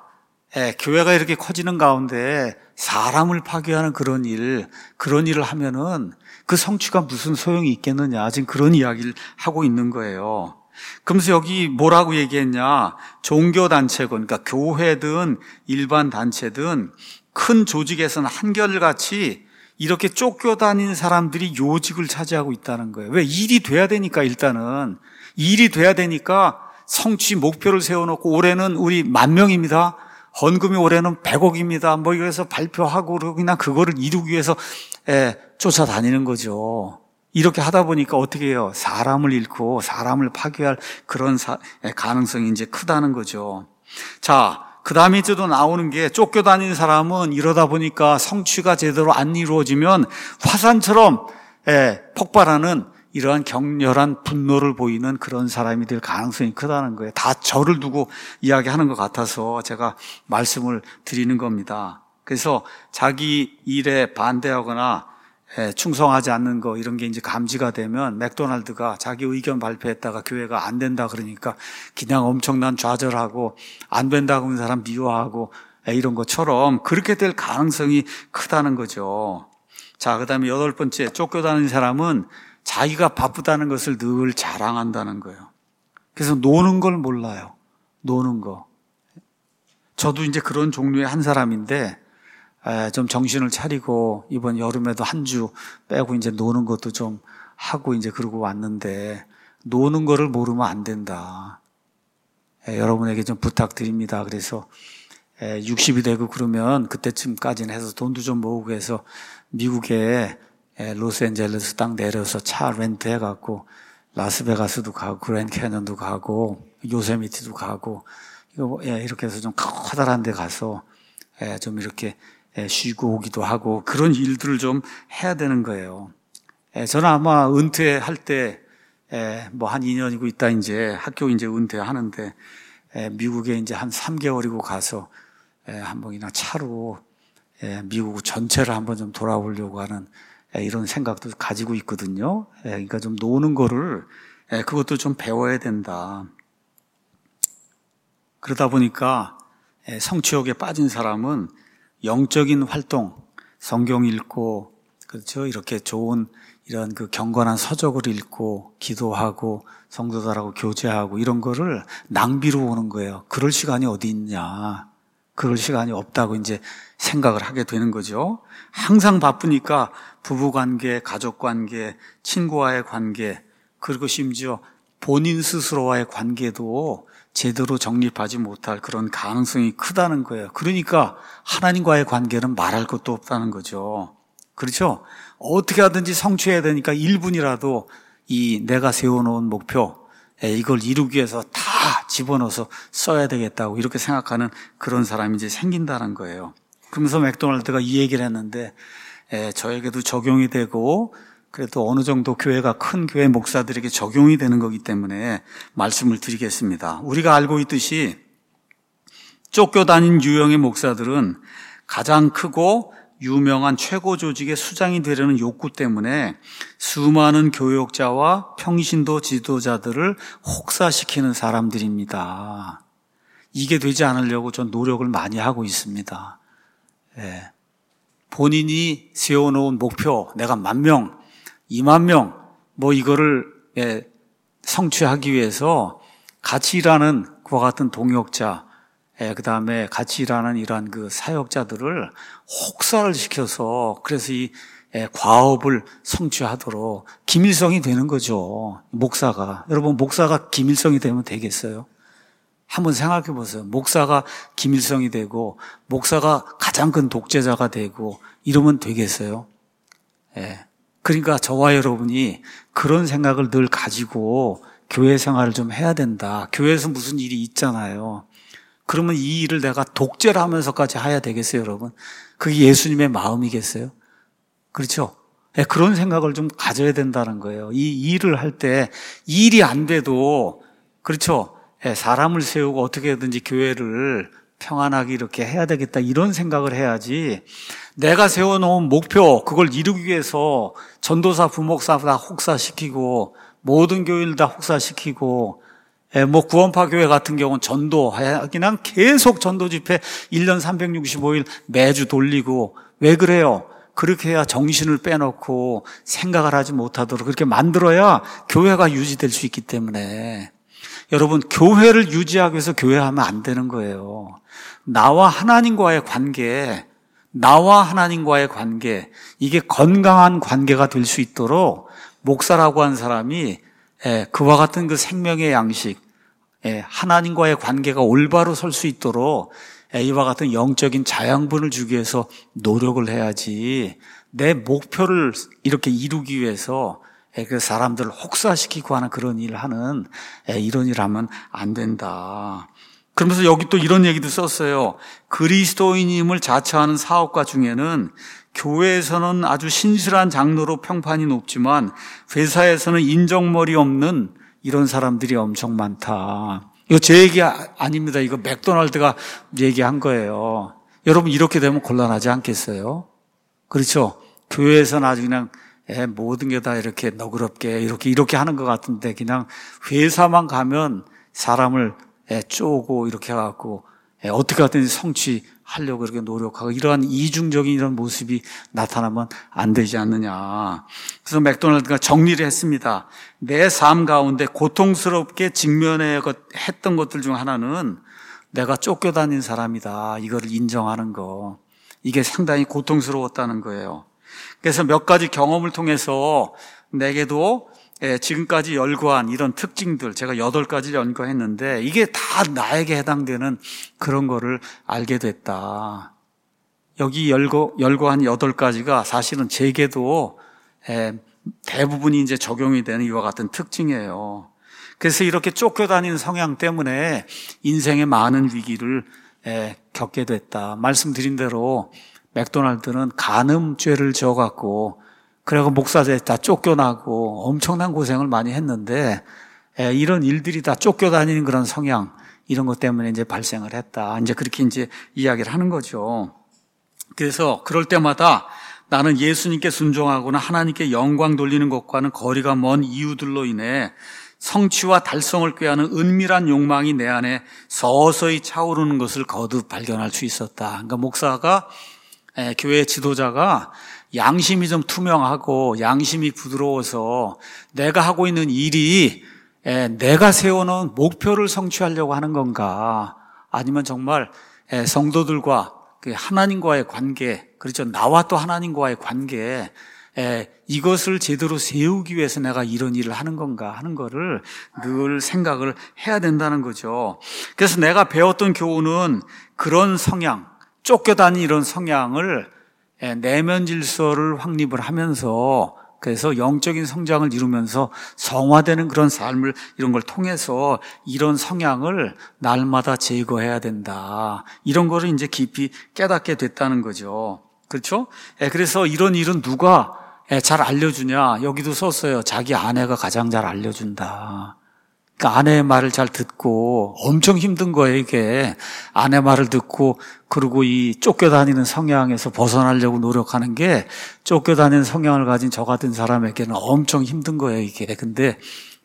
예, 교회가 이렇게 커지는 가운데 사람을 파괴하는 그런 일, 그런 일을 하면은 그 성취가 무슨 소용이 있겠느냐. 지금 그런 이야기를 하고 있는 거예요. 그러면서 여기 뭐라고 얘기했냐. 종교단체건, 그러니까 교회든 일반 단체든 큰 조직에서는 한결같이 이렇게 쫓겨다닌 사람들이 요직을 차지하고 있다는 거예요. 왜? 일이 돼야 되니까 일단은. 일이 돼야 되니까 성취 목표를 세워놓고 올해는 우리 만 명입니다. 헌금이 올해는 백억입니다. 뭐 이래서 발표하고 그냥 그거를 이루기 위해서 예, 쫓아다니는 거죠. 이렇게 하다 보니까 어떻게 해요? 사람을 잃고 사람을 파괴할 그런 사, 예, 가능성이 이제 크다는 거죠. 자, 그 다음에 이제 또 나오는 게 쫓겨다니는 사람은 이러다 보니까 성취가 제대로 안 이루어지면 화산처럼 예, 폭발하는 이러한 격렬한 분노를 보이는 그런 사람이 될 가능성이 크다는 거예요. 다 저를 두고 이야기하는 것 같아서 제가 말씀을 드리는 겁니다. 그래서 자기 일에 반대하거나 충성하지 않는 거 이런 게 이제 감지가 되면 맥도날드가 자기 의견 발표했다가 교회가 안 된다 그러니까 그냥 엄청난 좌절하고 안 된다고 하는 사람 미워하고 이런 것처럼 그렇게 될 가능성이 크다는 거죠. 자, 그다음에 여덟 번째, 쫓겨다니는 사람은 자기가 바쁘다는 것을 늘 자랑한다는 거예요. 그래서 노는 걸 몰라요. 노는 거. 저도 이제 그런 종류의 한 사람인데 좀 정신을 차리고 이번 여름에도 한 주 빼고 이제 노는 것도 좀 하고 이제 그러고 왔는데 노는 거를 모르면 안 된다. 여러분에게 좀 부탁드립니다. 그래서 육십이 되고 그러면 그때쯤까지는 해서 돈도 좀 모으고 해서 미국에 로스앤젤레스 딱 내려서 차 렌트 해갖고 라스베가스도 가고 그랜드 캐년도 가고 요세미티도 가고 이거 이렇게 해서 좀 커다란 데 가서 좀 이렇게 쉬고 오기도 하고 그런 일들을 좀 해야 되는 거예요. 저는 아마 은퇴할 때 뭐 한 이 년이고 있다 이제 학교 이제 은퇴하는데 미국에 이제 한 삼 개월이고 가서 한번 그냥 차로 미국 전체를 한번 좀 돌아보려고 하는 이런 생각도 가지고 있거든요. 그러니까 좀 노는 거를 그것도 좀 배워야 된다. 그러다 보니까 성취욕에 빠진 사람은 영적인 활동, 성경 읽고 그렇죠. 이렇게 좋은 이런 그 경건한 서적을 읽고 기도하고 성도들하고 교제하고 이런 거를 낭비로 보는 거예요. 그럴 시간이 어디 있냐. 그럴 시간이 없다고 이제 생각을 하게 되는 거죠. 항상 바쁘니까 부부관계, 가족관계, 친구와의 관계, 그리고 심지어 본인 스스로와의 관계도 제대로 정립하지 못할 그런 가능성이 크다는 거예요. 그러니까 하나님과의 관계는 말할 것도 없다는 거죠. 그렇죠? 어떻게 하든지 성취해야 되니까 일 분이라도 이 내가 세워놓은 목표, 이걸 이루기 위해서 다 집어넣어서 써야 되겠다고 이렇게 생각하는 그런 사람이 이제 생긴다는 거예요. 그러면서 맥도날드가 이 얘기를 했는데 에, 저에게도 적용이 되고 그래도 어느 정도 교회가 큰 교회 목사들에게 적용이 되는 거기 때문에 말씀을 드리겠습니다. 우리가 알고 있듯이 쫓겨다닌 유형의 목사들은 가장 크고 유명한 최고 조직의 수장이 되려는 욕구 때문에 수많은 교역자와 평신도 지도자들을 혹사시키는 사람들입니다. 이게 되지 않으려고 전 노력을 많이 하고 있습니다. 예. 본인이 세워놓은 목표, 내가 만 명, 이만 명, 뭐 이거를 예, 성취하기 위해서 같이 일하는 그와 같은 동역자, 예, 그 다음에 같이 일하는 이러한 그 사역자들을 혹사를 시켜서 그래서 이 예, 과업을 성취하도록 기밀성이 되는 거죠. 목사가. 여러분, 목사가 기밀성이 되면 되겠어요? 한번 생각해 보세요. 목사가 기밀성이 되고 목사가 가장 큰 독재자가 되고 이러면 되겠어요? 예. 그러니까 저와 여러분이 그런 생각을 늘 가지고 교회 생활을 좀 해야 된다. 교회에서 무슨 일이 있잖아요. 그러면 이 일을 내가 독재를 하면서까지 해야 되겠어요, 여러분? 그게 예수님의 마음이겠어요? 그렇죠? 예, 그런 생각을 좀 가져야 된다는 거예요. 이 일을 할 때 일이 안 돼도 그렇죠? 예, 사람을 세우고 어떻게든지 교회를 평안하게 이렇게 해야 되겠다 이런 생각을 해야지 내가 세워놓은 목표 그걸 이루기 위해서 전도사, 부목사 다 혹사시키고 모든 교회를 다 혹사시키고 예, 뭐 구원파 교회 같은 경우는 전도, 그냥 계속 전도 집회 일 년 삼백육십오 일 매주 돌리고, 왜 그래요? 그렇게 해야 정신을 빼놓고 생각을 하지 못하도록 그렇게 만들어야 교회가 유지될 수 있기 때문에, 여러분, 교회를 유지하기 위해서 교회하면 안 되는 거예요. 나와 하나님과의 관계, 나와 하나님과의 관계, 이게 건강한 관계가 될 수 있도록 목사라고 한 사람이 그와 같은 그 생명의 양식, 하나님과의 관계가 올바로 설 수 있도록 이와 같은 영적인 자양분을 주기 위해서 노력을 해야지, 내 목표를 이렇게 이루기 위해서 그 사람들을 혹사시키고 하는 그런 일을 하는, 이런 일을 하면 안 된다. 그러면서 여기 또 이런 얘기도 썼어요. 그리스도인임을 자처하는 사업가 중에는 교회에서는 아주 신실한 장로로 평판이 높지만 회사에서는 인정머리 없는 이런 사람들이 엄청 많다. 이거 제 얘기 아닙니다. 이거 맥도날드가 얘기한 거예요. 여러분, 이렇게 되면 곤란하지 않겠어요? 그렇죠? 교회에서는 아주 그냥 에, 모든 게 다 이렇게 너그럽게 이렇게 이렇게 하는 것 같은데, 그냥 회사만 가면 사람을 에, 쪼고 이렇게 해갖고 에, 어떻게 하든지 성취하려고 이렇게 노력하고, 이러한 이중적인 이런 모습이 나타나면 안 되지 않느냐. 그래서 맥도날드가 정리를 했습니다. 내 삶 가운데 고통스럽게 직면해 했던 것들 중 하나는 내가 쫓겨다닌 사람이다. 이거를 인정하는 거. 이게 상당히 고통스러웠다는 거예요. 그래서 몇 가지 경험을 통해서 내게도 지금까지 열거한 이런 특징들, 제가 여덟 가지를 연구했는데 이게 다 나에게 해당되는 그런 거를 알게 됐다. 여기 열거, 열거한 여덟 가지가 사실은 제게도 대부분이 이제 적용이 되는 이와 같은 특징이에요. 그래서 이렇게 쫓겨다니는 성향 때문에 인생의 많은 위기를 겪게 됐다. 말씀드린 대로 맥도날드는 간음죄를 지어갖고, 그래서 목사제 다 쫓겨나고 엄청난 고생을 많이 했는데, 이런 일들이 다 쫓겨다니는 그런 성향, 이런 것 때문에 이제 발생을 했다. 이제 그렇게 이제 이야기를 하는 거죠. 그래서 그럴 때마다 나는 예수님께 순종하거나 하나님께 영광 돌리는 것과는 거리가 먼 이유들로 인해 성취와 달성을 꾀하는 은밀한 욕망이 내 안에 서서히 차오르는 것을 거듭 발견할 수 있었다. 그러니까 목사가, 에, 교회 지도자가 양심이 좀 투명하고 양심이 부드러워서 내가 하고 있는 일이 에, 내가 세워놓은 목표를 성취하려고 하는 건가, 아니면 정말 에, 성도들과 그 하나님과의 관계, 그렇죠, 나와 또 하나님과의 관계, 에, 이것을 제대로 세우기 위해서 내가 이런 일을 하는 건가 하는 거를 늘 생각을 해야 된다는 거죠. 그래서 내가 배웠던 교훈은 그런 성향, 쫓겨다니는 이런 성향을 에, 내면 질서를 확립을 하면서, 그래서 영적인 성장을 이루면서 성화되는 그런 삶을, 이런 걸 통해서 이런 성향을 날마다 제거해야 된다. 이런 거를 이제 깊이 깨닫게 됐다는 거죠. 그렇죠? 에, 그래서 이런 일은 누가 에, 잘 알려주냐? 여기도 썼어요. 자기 아내가 가장 잘 알려준다. 그러니까 아내의 말을 잘 듣고, 엄청 힘든 거예요, 이게. 아내 말을 듣고, 그리고 이 쫓겨다니는 성향에서 벗어나려고 노력하는 게, 쫓겨다니는 성향을 가진 저 같은 사람에게는 엄청 힘든 거예요, 이게. 근데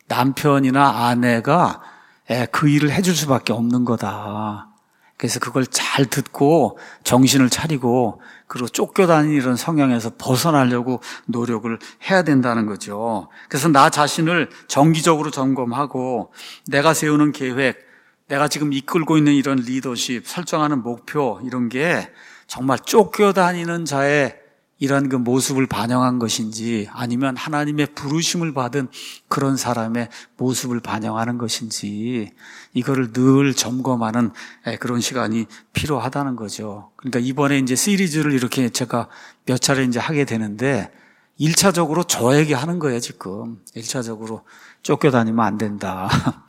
남편이나 아내가 그 일을 해줄 수밖에 없는 거다. 그래서 그걸 잘 듣고 정신을 차리고, 그리고 쫓겨다니는 이런 성향에서 벗어나려고 노력을 해야 된다는 거죠. 그래서 나 자신을 정기적으로 점검하고, 내가 세우는 계획, 내가 지금 이끌고 있는 이런 리더십, 설정하는 목표, 이런 게 정말 쫓겨다니는 자의 이런 그 모습을 반영한 것인지, 아니면 하나님의 부르심을 받은 그런 사람의 모습을 반영하는 것인지, 이거를 늘 점검하는 그런 시간이 필요하다는 거죠. 그러니까 이번에 이제 시리즈를 이렇게 제가 몇 차례 이제 하게 되는데, 일 차적으로 저에게 하는 거예요, 지금. 일 차적으로 쫓겨다니면 안 된다.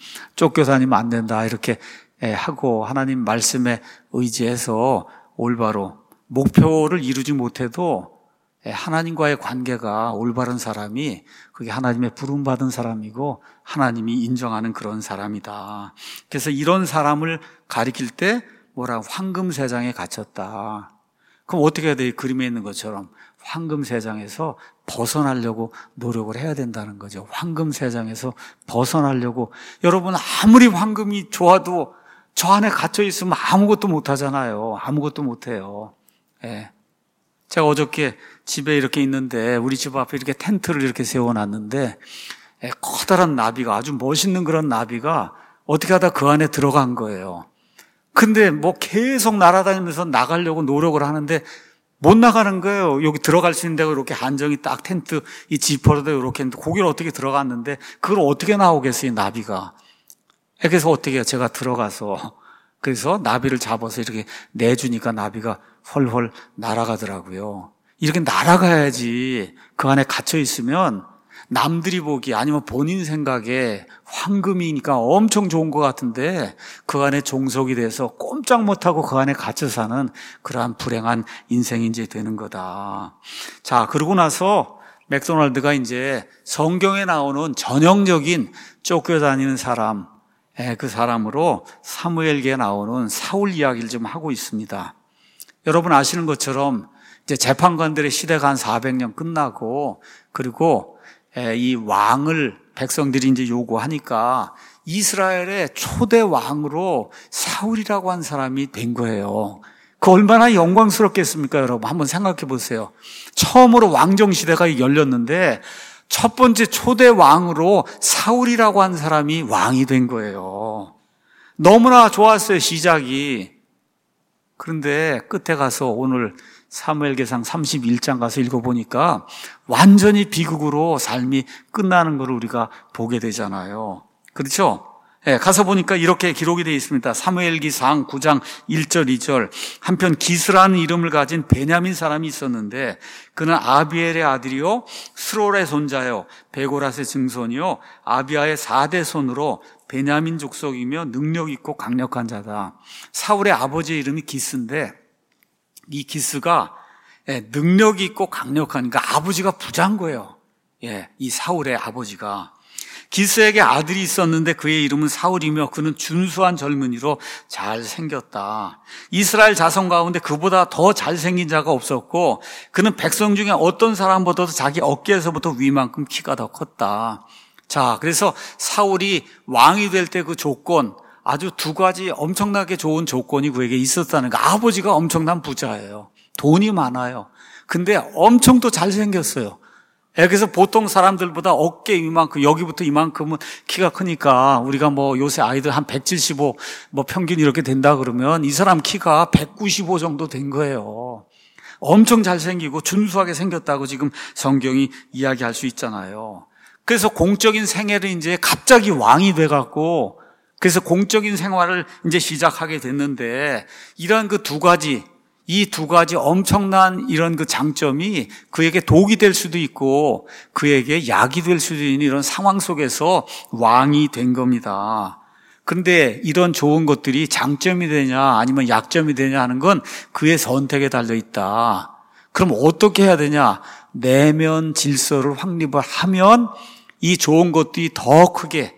쫓겨다니면 안 된다. 이렇게 하고 하나님 말씀에 의지해서 올바로 목표를 이루지 못해도 하나님과의 관계가 올바른 사람이, 그게 하나님의 부름받은 사람이고 하나님이 인정하는 그런 사람이다. 그래서 이런 사람을 가리킬 때 뭐라, 황금세장에 갇혔다. 그럼 어떻게 해야 돼? 이 그림에 있는 것처럼 황금세장에서 벗어나려고 노력을 해야 된다는 거죠. 황금세장에서 벗어나려고. 여러분, 아무리 황금이 좋아도 저 안에 갇혀 있으면 아무것도 못 하잖아요. 아무것도 못 해요. 예. 제가 어저께 집에 이렇게 있는데 우리 집 앞에 이렇게 텐트를 이렇게 세워놨는데 예, 커다란 나비가, 아주 멋있는 그런 나비가 어떻게 하다 그 안에 들어간 거예요. 근데 뭐 계속 날아다니면서 나가려고 노력을 하는데 못 나가는 거예요. 여기 들어갈 수 있는 데가 이렇게 한정이 딱 텐트 이 지퍼로도 이렇게 했는데 거기를 어떻게 들어갔는데 그걸 어떻게 나오겠어요, 이 나비가. 그래서 어떻게 해요? 제가 들어가서 그래서 나비를 잡아서 이렇게 내주니까 나비가 헐헐 날아가더라고요. 이렇게 날아가야지. 그 안에 갇혀 있으면 남들이 보기 아니면 본인 생각에 황금이니까 엄청 좋은 것 같은데 그 안에 종속이 돼서 꼼짝 못하고 그 안에 갇혀 사는 그러한 불행한 인생이 이제 되는 거다. 자, 그러고 나서 맥도날드가 이제 성경에 나오는 전형적인 쫓겨다니는 사람, 그 사람으로 사무엘기에 나오는 사울 이야기를 좀 하고 있습니다. 여러분 아시는 것처럼 이제 재판관들의 시대가 한 사백 년 끝나고 그리고 이 왕을 백성들이 이제 요구하니까 이스라엘의 초대 왕으로 사울이라고 한 사람이 된 거예요. 그 얼마나 영광스럽겠습니까, 여러분? 한번 생각해 보세요. 처음으로 왕정 시대가 열렸는데 첫 번째 초대 왕으로 사울이라고 한 사람이 왕이 된 거예요. 너무나 좋았어요, 시작이. 그런데 끝에 가서 오늘 사무엘기상 삼십일 장 가서 읽어보니까 완전히 비극으로 삶이 끝나는 걸 우리가 보게 되잖아요. 그렇죠? 네, 가서 보니까 이렇게 기록이 되어 있습니다. 사무엘기상 구 장 일 절 이 절. 한편 기스라는 이름을 가진 베냐민 사람이 있었는데 그는 아비엘의 아들이요 스롤의 손자요 베고라스의 증손이요 아비아의 사 대 손으로 베냐민 족속이며 능력 있고 강력한 자다. 사울의 아버지의 이름이 기스인데 이 기스가 능력이 있고 강력한, 그러니까 아버지가 부자인 거예요. 예, 이 사울의 아버지가. 기스에게 아들이 있었는데 그의 이름은 사울이며 그는 준수한 젊은이로 잘생겼다. 이스라엘 자손 가운데 그보다 더 잘생긴 자가 없었고 그는 백성 중에 어떤 사람보다도 자기 어깨에서부터 위만큼 키가 더 컸다. 자, 그래서 사울이 왕이 될 때 그 조건, 아주 두 가지 엄청나게 좋은 조건이 그에게 있었다는 거. 아버지가 엄청난 부자예요. 돈이 많아요. 근데 엄청 또 잘생겼어요. 그래서 보통 사람들보다 어깨 이만큼, 여기부터 이만큼은 키가 크니까 우리가 뭐 요새 아이들 한 백칠십오 뭐 평균 이렇게 된다 그러면 이 사람 키가 백구십오 정도 된 거예요. 엄청 잘생기고 준수하게 생겼다고 지금 성경이 이야기할 수 있잖아요. 그래서 공적인 생애를 이제 갑자기 왕이 돼갖고 그래서 공적인 생활을 이제 시작하게 됐는데 이런 그 두 가지, 이 두 가지 엄청난 이런 그 장점이 그에게 독이 될 수도 있고 그에게 약이 될 수도 있는 이런 상황 속에서 왕이 된 겁니다. 그런데 이런 좋은 것들이 장점이 되냐 아니면 약점이 되냐 하는 건 그의 선택에 달려 있다. 그럼 어떻게 해야 되냐? 내면 질서를 확립을 하면 이 좋은 것들이 더 크게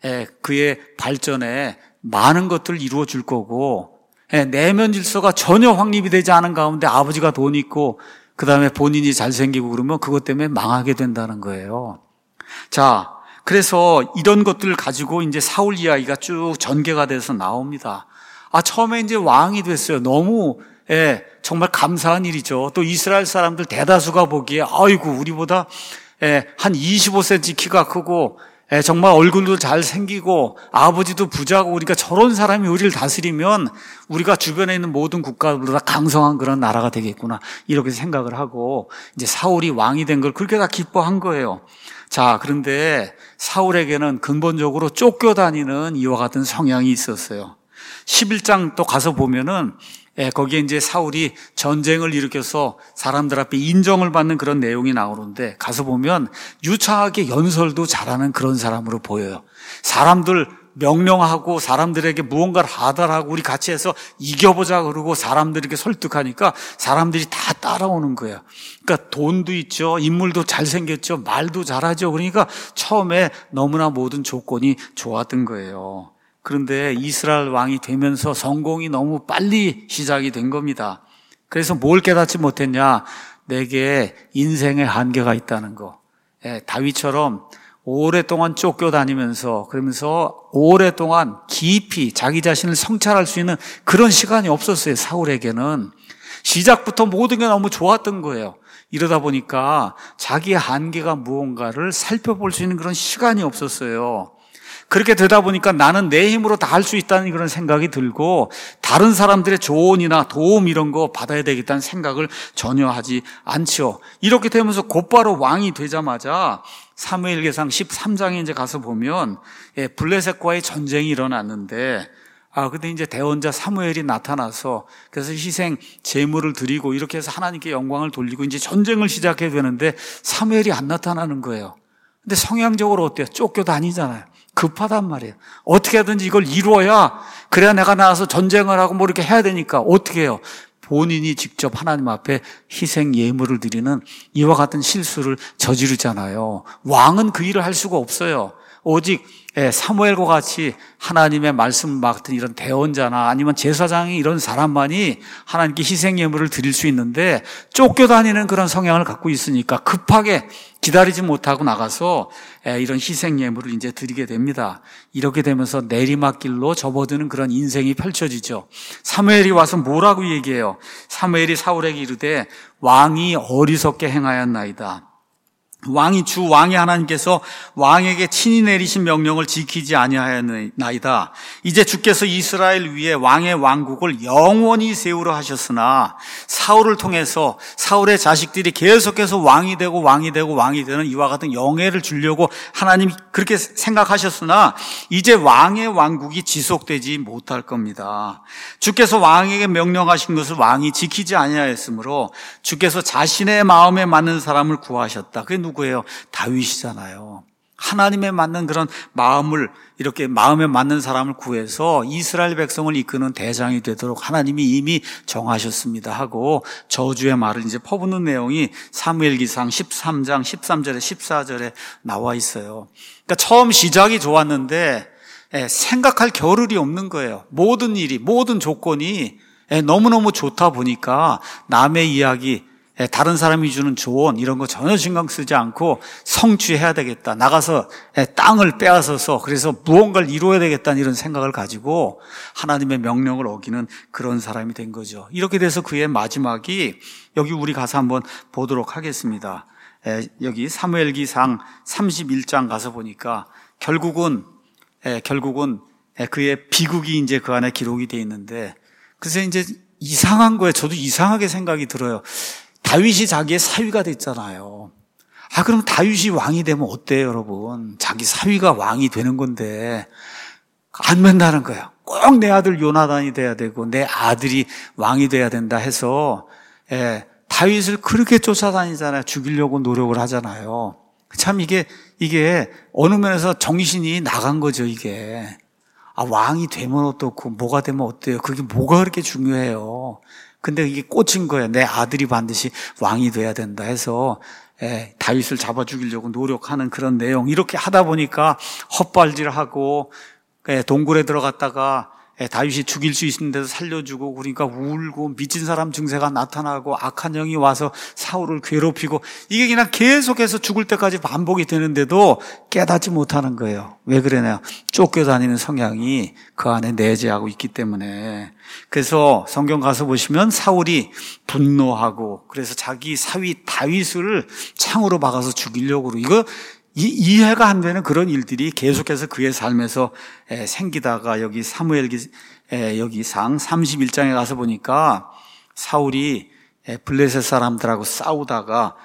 그의 발전에 많은 것들을 이루어 줄 거고 내면 질서가 전혀 확립이 되지 않은 가운데 아버지가 돈 있고 그 다음에 본인이 잘생기고 그러면 그것 때문에 망하게 된다는 거예요. 자, 그래서 이런 것들을 가지고 이제 사울 이야기가 쭉 전개가 돼서 나옵니다. 아, 처음에 이제 왕이 됐어요. 너무 예, 정말 감사한 일이죠. 또 이스라엘 사람들 대다수가 보기에 아이고 우리보다 예, 한 이십오 센티미터 키가 크고 예, 정말 얼굴도 잘생기고 아버지도 부자고 우리가 저런 사람이 우리를 다스리면 우리가 주변에 있는 모든 국가보다 강성한 그런 나라가 되겠구나 이렇게 생각을 하고 이제 사울이 왕이 된 걸 그렇게 다 기뻐한 거예요. 자, 그런데 사울에게는 근본적으로 쫓겨다니는 이와 같은 성향이 있었어요. 십일 장 또 가서 보면은 예, 거기에 이제 사울이 전쟁을 일으켜서 사람들 앞에 인정을 받는 그런 내용이 나오는데 가서 보면 유창하게 연설도 잘하는 그런 사람으로 보여요. 사람들 명령하고 사람들에게 무언가를 하달하고 우리 같이 해서 이겨보자 그러고 사람들에게 설득하니까 사람들이 다 따라오는 거예요. 그러니까 돈도 있죠. 인물도 잘생겼죠. 말도 잘하죠. 그러니까 처음에 너무나 모든 조건이 좋았던 거예요. 그런데 이스라엘 왕이 되면서 성공이 너무 빨리 시작이 된 겁니다. 그래서 뭘 깨닫지 못했냐? 내게 인생의 한계가 있다는 거. 예, 다윗처럼 오랫동안 쫓겨다니면서 그러면서 오랫동안 깊이 자기 자신을 성찰할 수 있는 그런 시간이 없었어요. 사울에게는. 시작부터 모든 게 너무 좋았던 거예요. 이러다 보니까 자기의 한계가 무언가를 살펴볼 수 있는 그런 시간이 없었어요. 그렇게 되다 보니까 나는 내 힘으로 다 할 수 있다는 그런 생각이 들고 다른 사람들의 조언이나 도움 이런 거 받아야 되겠다는 생각을 전혀 하지 않죠. 이렇게 되면서 곧바로 왕이 되자마자 사무엘기상 십삼 장에 이제 가서 보면 예, 블레셋과의 전쟁이 일어났는데 아, 근데 이제 대언자 사무엘이 나타나서 그래서 희생 제물을 드리고 이렇게 해서 하나님께 영광을 돌리고 이제 전쟁을 시작해야 되는데 사무엘이 안 나타나는 거예요. 근데 성향적으로 어때요? 쫓겨다니잖아요. 급하단 말이에요. 어떻게 하든지 이걸 이루어야 그래야 내가 나와서 전쟁을 하고 뭐 이렇게 해야 되니까 어떻게 해요? 본인이 직접 하나님 앞에 희생 예물을 드리는 이와 같은 실수를 저지르잖아요. 왕은 그 일을 할 수가 없어요. 오직 사무엘과 같이 하나님의 말씀을 맡은 이런 대언자나 아니면 제사장이 이런 사람만이 하나님께 희생 예물을 드릴 수 있는데 쫓겨다니는 그런 성향을 갖고 있으니까 급하게 기다리지 못하고 나가서 이런 희생 예물을 이제 드리게 됩니다. 이렇게 되면서 내리막길로 접어드는 그런 인생이 펼쳐지죠. 사무엘이 와서 뭐라고 얘기해요? 사무엘이 사울에게 이르되 왕이 어리석게 행하였나이다. 왕이 주 왕이 하나님께서 왕에게 친히 내리신 명령을 지키지 아니하였나이다. 이제 주께서 이스라엘 위에 왕의 왕국을 영원히 세우려 하셨으나 사울을 통해서 사울의 자식들이 계속해서 왕이 되고 왕이 되고 왕이 되는 이와 같은 영예를 주려고 하나님이 그렇게 생각하셨으나 이제 왕의 왕국이 지속되지 못할 겁니다. 주께서 왕에게 명령하신 것을 왕이 지키지 아니하였으므로 주께서 자신의 마음에 맞는 사람을 구하셨다. 그게 누구예요? 다윗이잖아요. 하나님에 맞는 그런 마음을 이렇게 마음에 맞는 사람을 구해서 이스라엘 백성을 이끄는 대장이 되도록 하나님이 이미 정하셨습니다 하고 저주의 말을 이제 퍼붓는 내용이 사무엘기상 십삼 장 십삼 절에 십사 절에 나와 있어요. 그러니까 처음 시작이 좋았는데 생각할 겨를이 없는 거예요. 모든 일이 모든 조건이 너무너무 좋다 보니까 남의 이야기 다른 사람이 주는 조언 이런 거 전혀 신경 쓰지 않고 성취해야 되겠다. 나가서 땅을 빼앗아서 그래서 무언가를 이루어야 되겠다는 이런 생각을 가지고 하나님의 명령을 어기는 그런 사람이 된 거죠. 이렇게 돼서 그의 마지막이 여기 우리 가서 한번 보도록 하겠습니다. 여기 사무엘기상 삼십일 장 가서 보니까 결국은 결국은 그의 비극이 이제 그 안에 기록이 돼 있는데 그래서 이제 이상한 거예요. 저도 이상하게 생각이 들어요. 다윗이 자기의 사위가 됐잖아요. 아, 그럼 다윗이 왕이 되면 어때요, 여러분? 자기 사위가 왕이 되는 건데 안 된다는 거예요. 꼭 내 아들 요나단이 돼야 되고 내 아들이 왕이 돼야 된다 해서 예, 다윗을 그렇게 쫓아다니잖아요. 죽이려고 노력을 하잖아요. 참 이게 이게 어느 면에서 정신이 나간 거죠, 이게. 아, 왕이 되면 어떻고 뭐가 되면 어때요? 그게 뭐가 그렇게 중요해요? 근데 이게 꽂힌 거예요. 내 아들이 반드시 왕이 돼야 된다 해서 에, 다윗을 잡아 죽이려고 노력하는 그런 내용. 이렇게 하다 보니까 헛발질하고 에, 동굴에 들어갔다가 에, 다윗이 죽일 수 있는 데서 살려주고 그러니까 울고 미친 사람 증세가 나타나고 악한 영이 와서 사울을 괴롭히고 이게 그냥 계속해서 죽을 때까지 반복이 되는데도 깨닫지 못하는 거예요. 왜 그러냐? 쫓겨다니는 성향이 그 안에 내재하고 있기 때문에. 그래서 성경 가서 보시면 사울이 분노하고 그래서 자기 사위 다윗을 창으로 박아서 죽이려고 그러고 이거 이, 이해가 안 되는 그런 일들이 계속해서 그의 삶에서 에, 생기다가 여기 사무엘기 에, 여기상 삼십일 장에 가서 보니까 사울이 에, 블레셋 사람들하고 싸우다가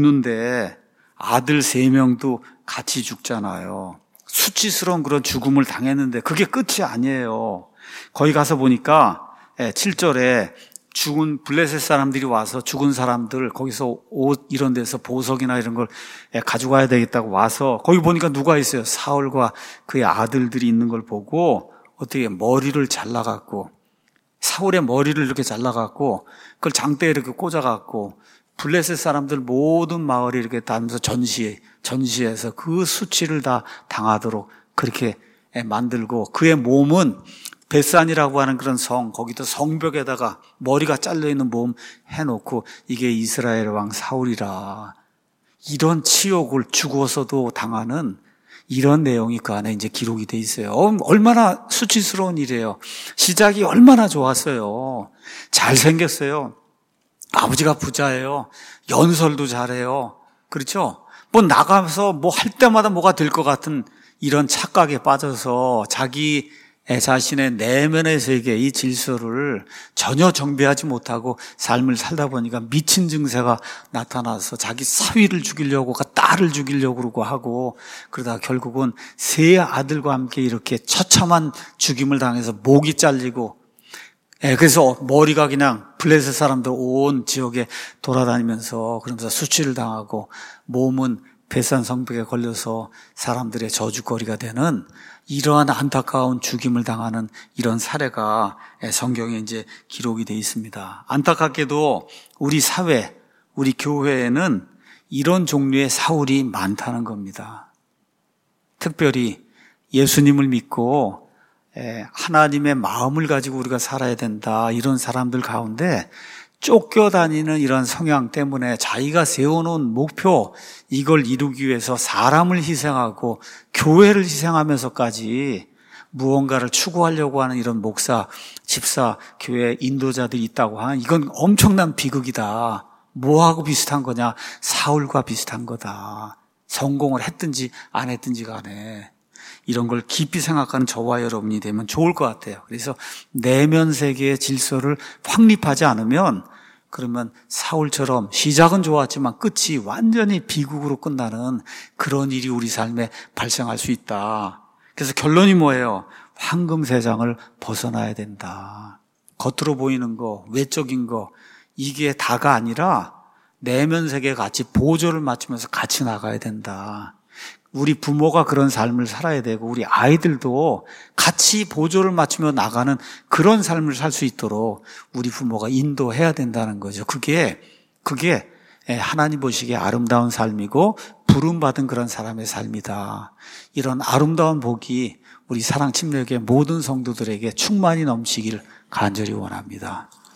죽는데 아들 세 명도 같이 죽잖아요. 수치스러운 그런 죽음을 당했는데 그게 끝이 아니에요. 거기 가서 보니까 에, 칠 절에 죽은 블레셋 사람들이 와서 죽은 사람들 거기서 옷 이런 데서 보석이나 이런 걸 가져가야 되겠다고 와서 거기 보니까 누가 있어요? 사울과 그의 아들들이 있는 걸 보고 어떻게 머리를 잘라갖고 사울의 머리를 이렇게 잘라갖고 그걸 장대에 이렇게 꽂아갖고 블레셋 사람들 모든 마을이 이렇게 다니면서 전시 전시해서 그 수치를 다 당하도록 그렇게 만들고 그의 몸은 베산이라고 하는 그런 성, 거기도 성벽에다가 머리가 잘려있는 몸 해놓고 이게 이스라엘 왕 사울이라. 이런 치욕을 죽어서도 당하는 이런 내용이 그 안에 이제 기록이 돼 있어요. 얼마나 수치스러운 일이에요. 시작이 얼마나 좋았어요. 잘생겼어요. 아버지가 부자예요. 연설도 잘해요. 그렇죠? 뭐 나가서 뭐 할 때마다 뭐가 될 것 같은 이런 착각에 빠져서 자기 자신의 내면의 세계, 이 질서를 전혀 정비하지 못하고 삶을 살다 보니까 미친 증세가 나타나서 자기 사위를 죽이려고, 딸을 죽이려고 그러고 하고, 그러다 결국은 세 아들과 함께 이렇게 처참한 죽임을 당해서 목이 잘리고, 예, 그래서 머리가 그냥 블레셋 사람들 온 지역에 돌아다니면서 그러면서 수치를 당하고, 몸은 베산 성벽에 걸려서 사람들의 저주거리가 되는 이러한 안타까운 죽임을 당하는 이런 사례가 성경에 이제 기록이 되어 있습니다. 안타깝게도 우리 사회, 우리 교회에는 이런 종류의 사울이 많다는 겁니다. 특별히 예수님을 믿고 하나님의 마음을 가지고 우리가 살아야 된다, 이런 사람들 가운데 쫓겨다니는 이런 성향 때문에 자기가 세워놓은 목표, 이걸 이루기 위해서 사람을 희생하고 교회를 희생하면서까지 무언가를 추구하려고 하는 이런 목사, 집사, 교회 인도자들이 있다고 하는, 이건 엄청난 비극이다. 뭐하고 비슷한 거냐? 사울과 비슷한 거다. 성공을 했든지 안 했든지 간에 이런 걸 깊이 생각하는 저와 여러분이 되면 좋을 것 같아요. 그래서 내면 세계의 질서를 확립하지 않으면, 그러면 사울처럼 시작은 좋았지만 끝이 완전히 비극으로 끝나는 그런 일이 우리 삶에 발생할 수 있다. 그래서 결론이 뭐예요? 황금세상을 벗어나야 된다. 겉으로 보이는 거, 외적인 거, 이게 다가 아니라 내면 세계에 같이 보조를 맞추면서 같이 나가야 된다. 우리 부모가 그런 삶을 살아야 되고 우리 아이들도 같이 보조를 맞추며 나가는 그런 삶을 살 수 있도록 우리 부모가 인도해야 된다는 거죠. 그게 그게 하나님 보시기에 아름다운 삶이고 부름받은 그런 사람의 삶이다. 이런 아름다운 복이 우리 사랑침례교회 모든 성도들에게 충만히 넘치길 간절히 원합니다.